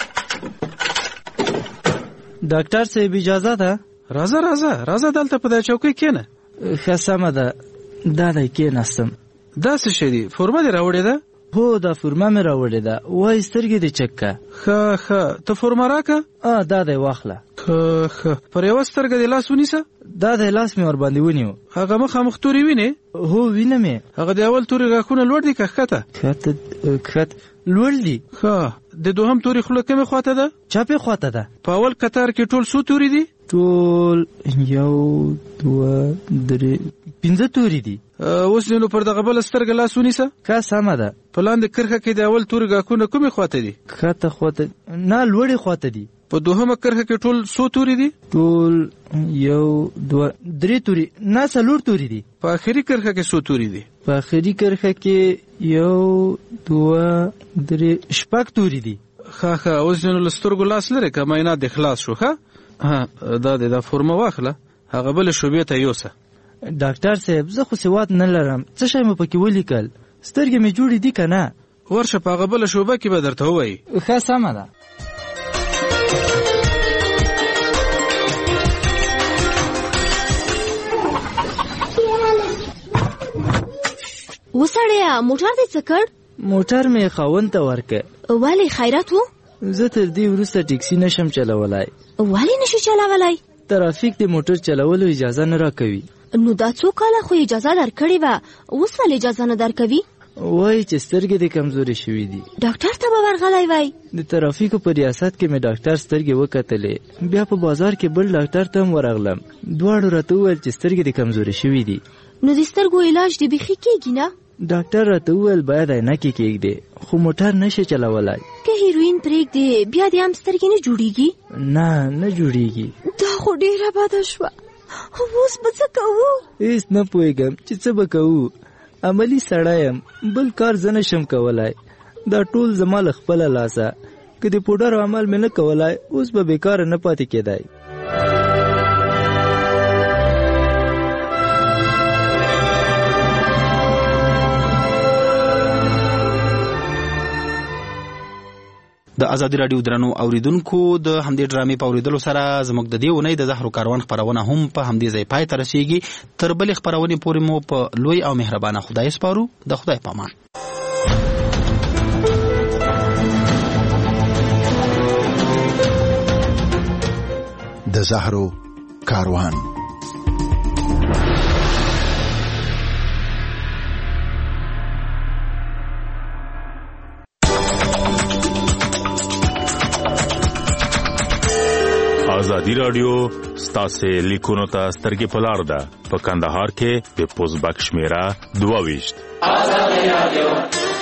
ډاکټر صاحب اجازه ده؟ راځه راځه راځه دلته په دې چوکۍ کېنه. ښه سمه ده دا دی کېناستم. دا څه شی دی فورمه دې راوړې ده؟ هو دا فورمه مې راوړې ده وایي سترګې دې چک که. ښه ښه ته فورمه راکړه. دا دی واخله. ښه پر یوه سترګه دې لاس ونیسه. دا دی لاس مې ورباندې ونیو. هغه مخامخ تورې وینې؟ هو وینم یې. هغه د اول تورې غاښونه لوړ دي که ښکته؟ ښکته لوړ دي. ښه د دوهم تورې خوله کومې خواته ده؟ چپې خواته ده. په اول قطار کې ټول څو تورې دي؟ ټول 1 2 3 5 تورې دي. اوس نو پر دغه بله سترګه لاس ونیسه. ښه سمه ده. په لاندې کرښه کې د اول تورې غاښونه کومې خواته دي؟ ښکته خواته نه لوړې خواته دي. په دوهمه کرښه کې ټول څو تورې دي؟ ټول 1 2 3 تورې نه 4 تورې دي. په آخري کرښه کې څو تورې دي؟ په آخري کرښه کې 1 2 3 4 تورې دي. ښه اوس نو له سترګو لاس لرې که معاینات دې خلاص شو. ښه دا دی دا فورمه واخله هغه بلې شعبې ته یوسه. ډاکټر صاحب زه خو سواد نه لرم څه شی مې پکې ولیکل سترګې مې جوړې دي که نه؟ ورشه په هغه بله شعبه کې به درته ووایي. ښه سمه ده. وسړیا موټر دې څه کړ؟ موټر مې خاوند ته ورکړ. ولې خیرات وو؟ زه تر دې وروسته ټیکسي نشم چلولای. ولې نشو چلولای؟ ترافیک د موټر چلولو اجازه نه راکوي. نو دا څو کاله خو اجازه درکړې وه، اوس ولې اجازه نه درکوي؟ وایي چې سترګې دې کمزورې شوي دي. ډاکټر ته به ورغلی وای؟ د ترافیکو په ریاست کې مې ډاکټر سترګې وکتلې، بیا په بازار کې بل ډاکټر ته هم ورغلم، دواړو راته وویل چې سترګې دې کمزورې شوي دي. نو د سترګو علاج دې بیخي کېږي نه؟ ډاکټر راته وویل باید عینکې کېږدې، خو موټر نشي چلولای. که هیروین پرېږدې بیا دې هم سترګې نه جوړېږي؟ نه جوړېږي. دا خو ډېره بده شوه، اوس به څه کوو؟ هېڅ نه پوهېږم چې څه به کوو. عملي سړی یم، بل کار زه نشم کولای. دا ټول زما له خپله لاسه، که د پوډرو عمل مې نه کولای اوس به بېکاره نه پاتې کېدی. د ازادي راډیو درنو اوریدونکو د همدې ډرامې په اوریدلو سره زموږ د دې اونۍ د زهرو کاروان خپرونه هم په همدې ځای پای ته رسیږي. تر بلې خپرونې پورې مو په لوی او مهربانه خدای سپارو. د خدای پامان. د زهرو کاروان. ازادي راډیو ستاسو لیکونو ته سترګې پلار ده. په کندهار کې د پوزبک شمیره 22. ازادي راډیو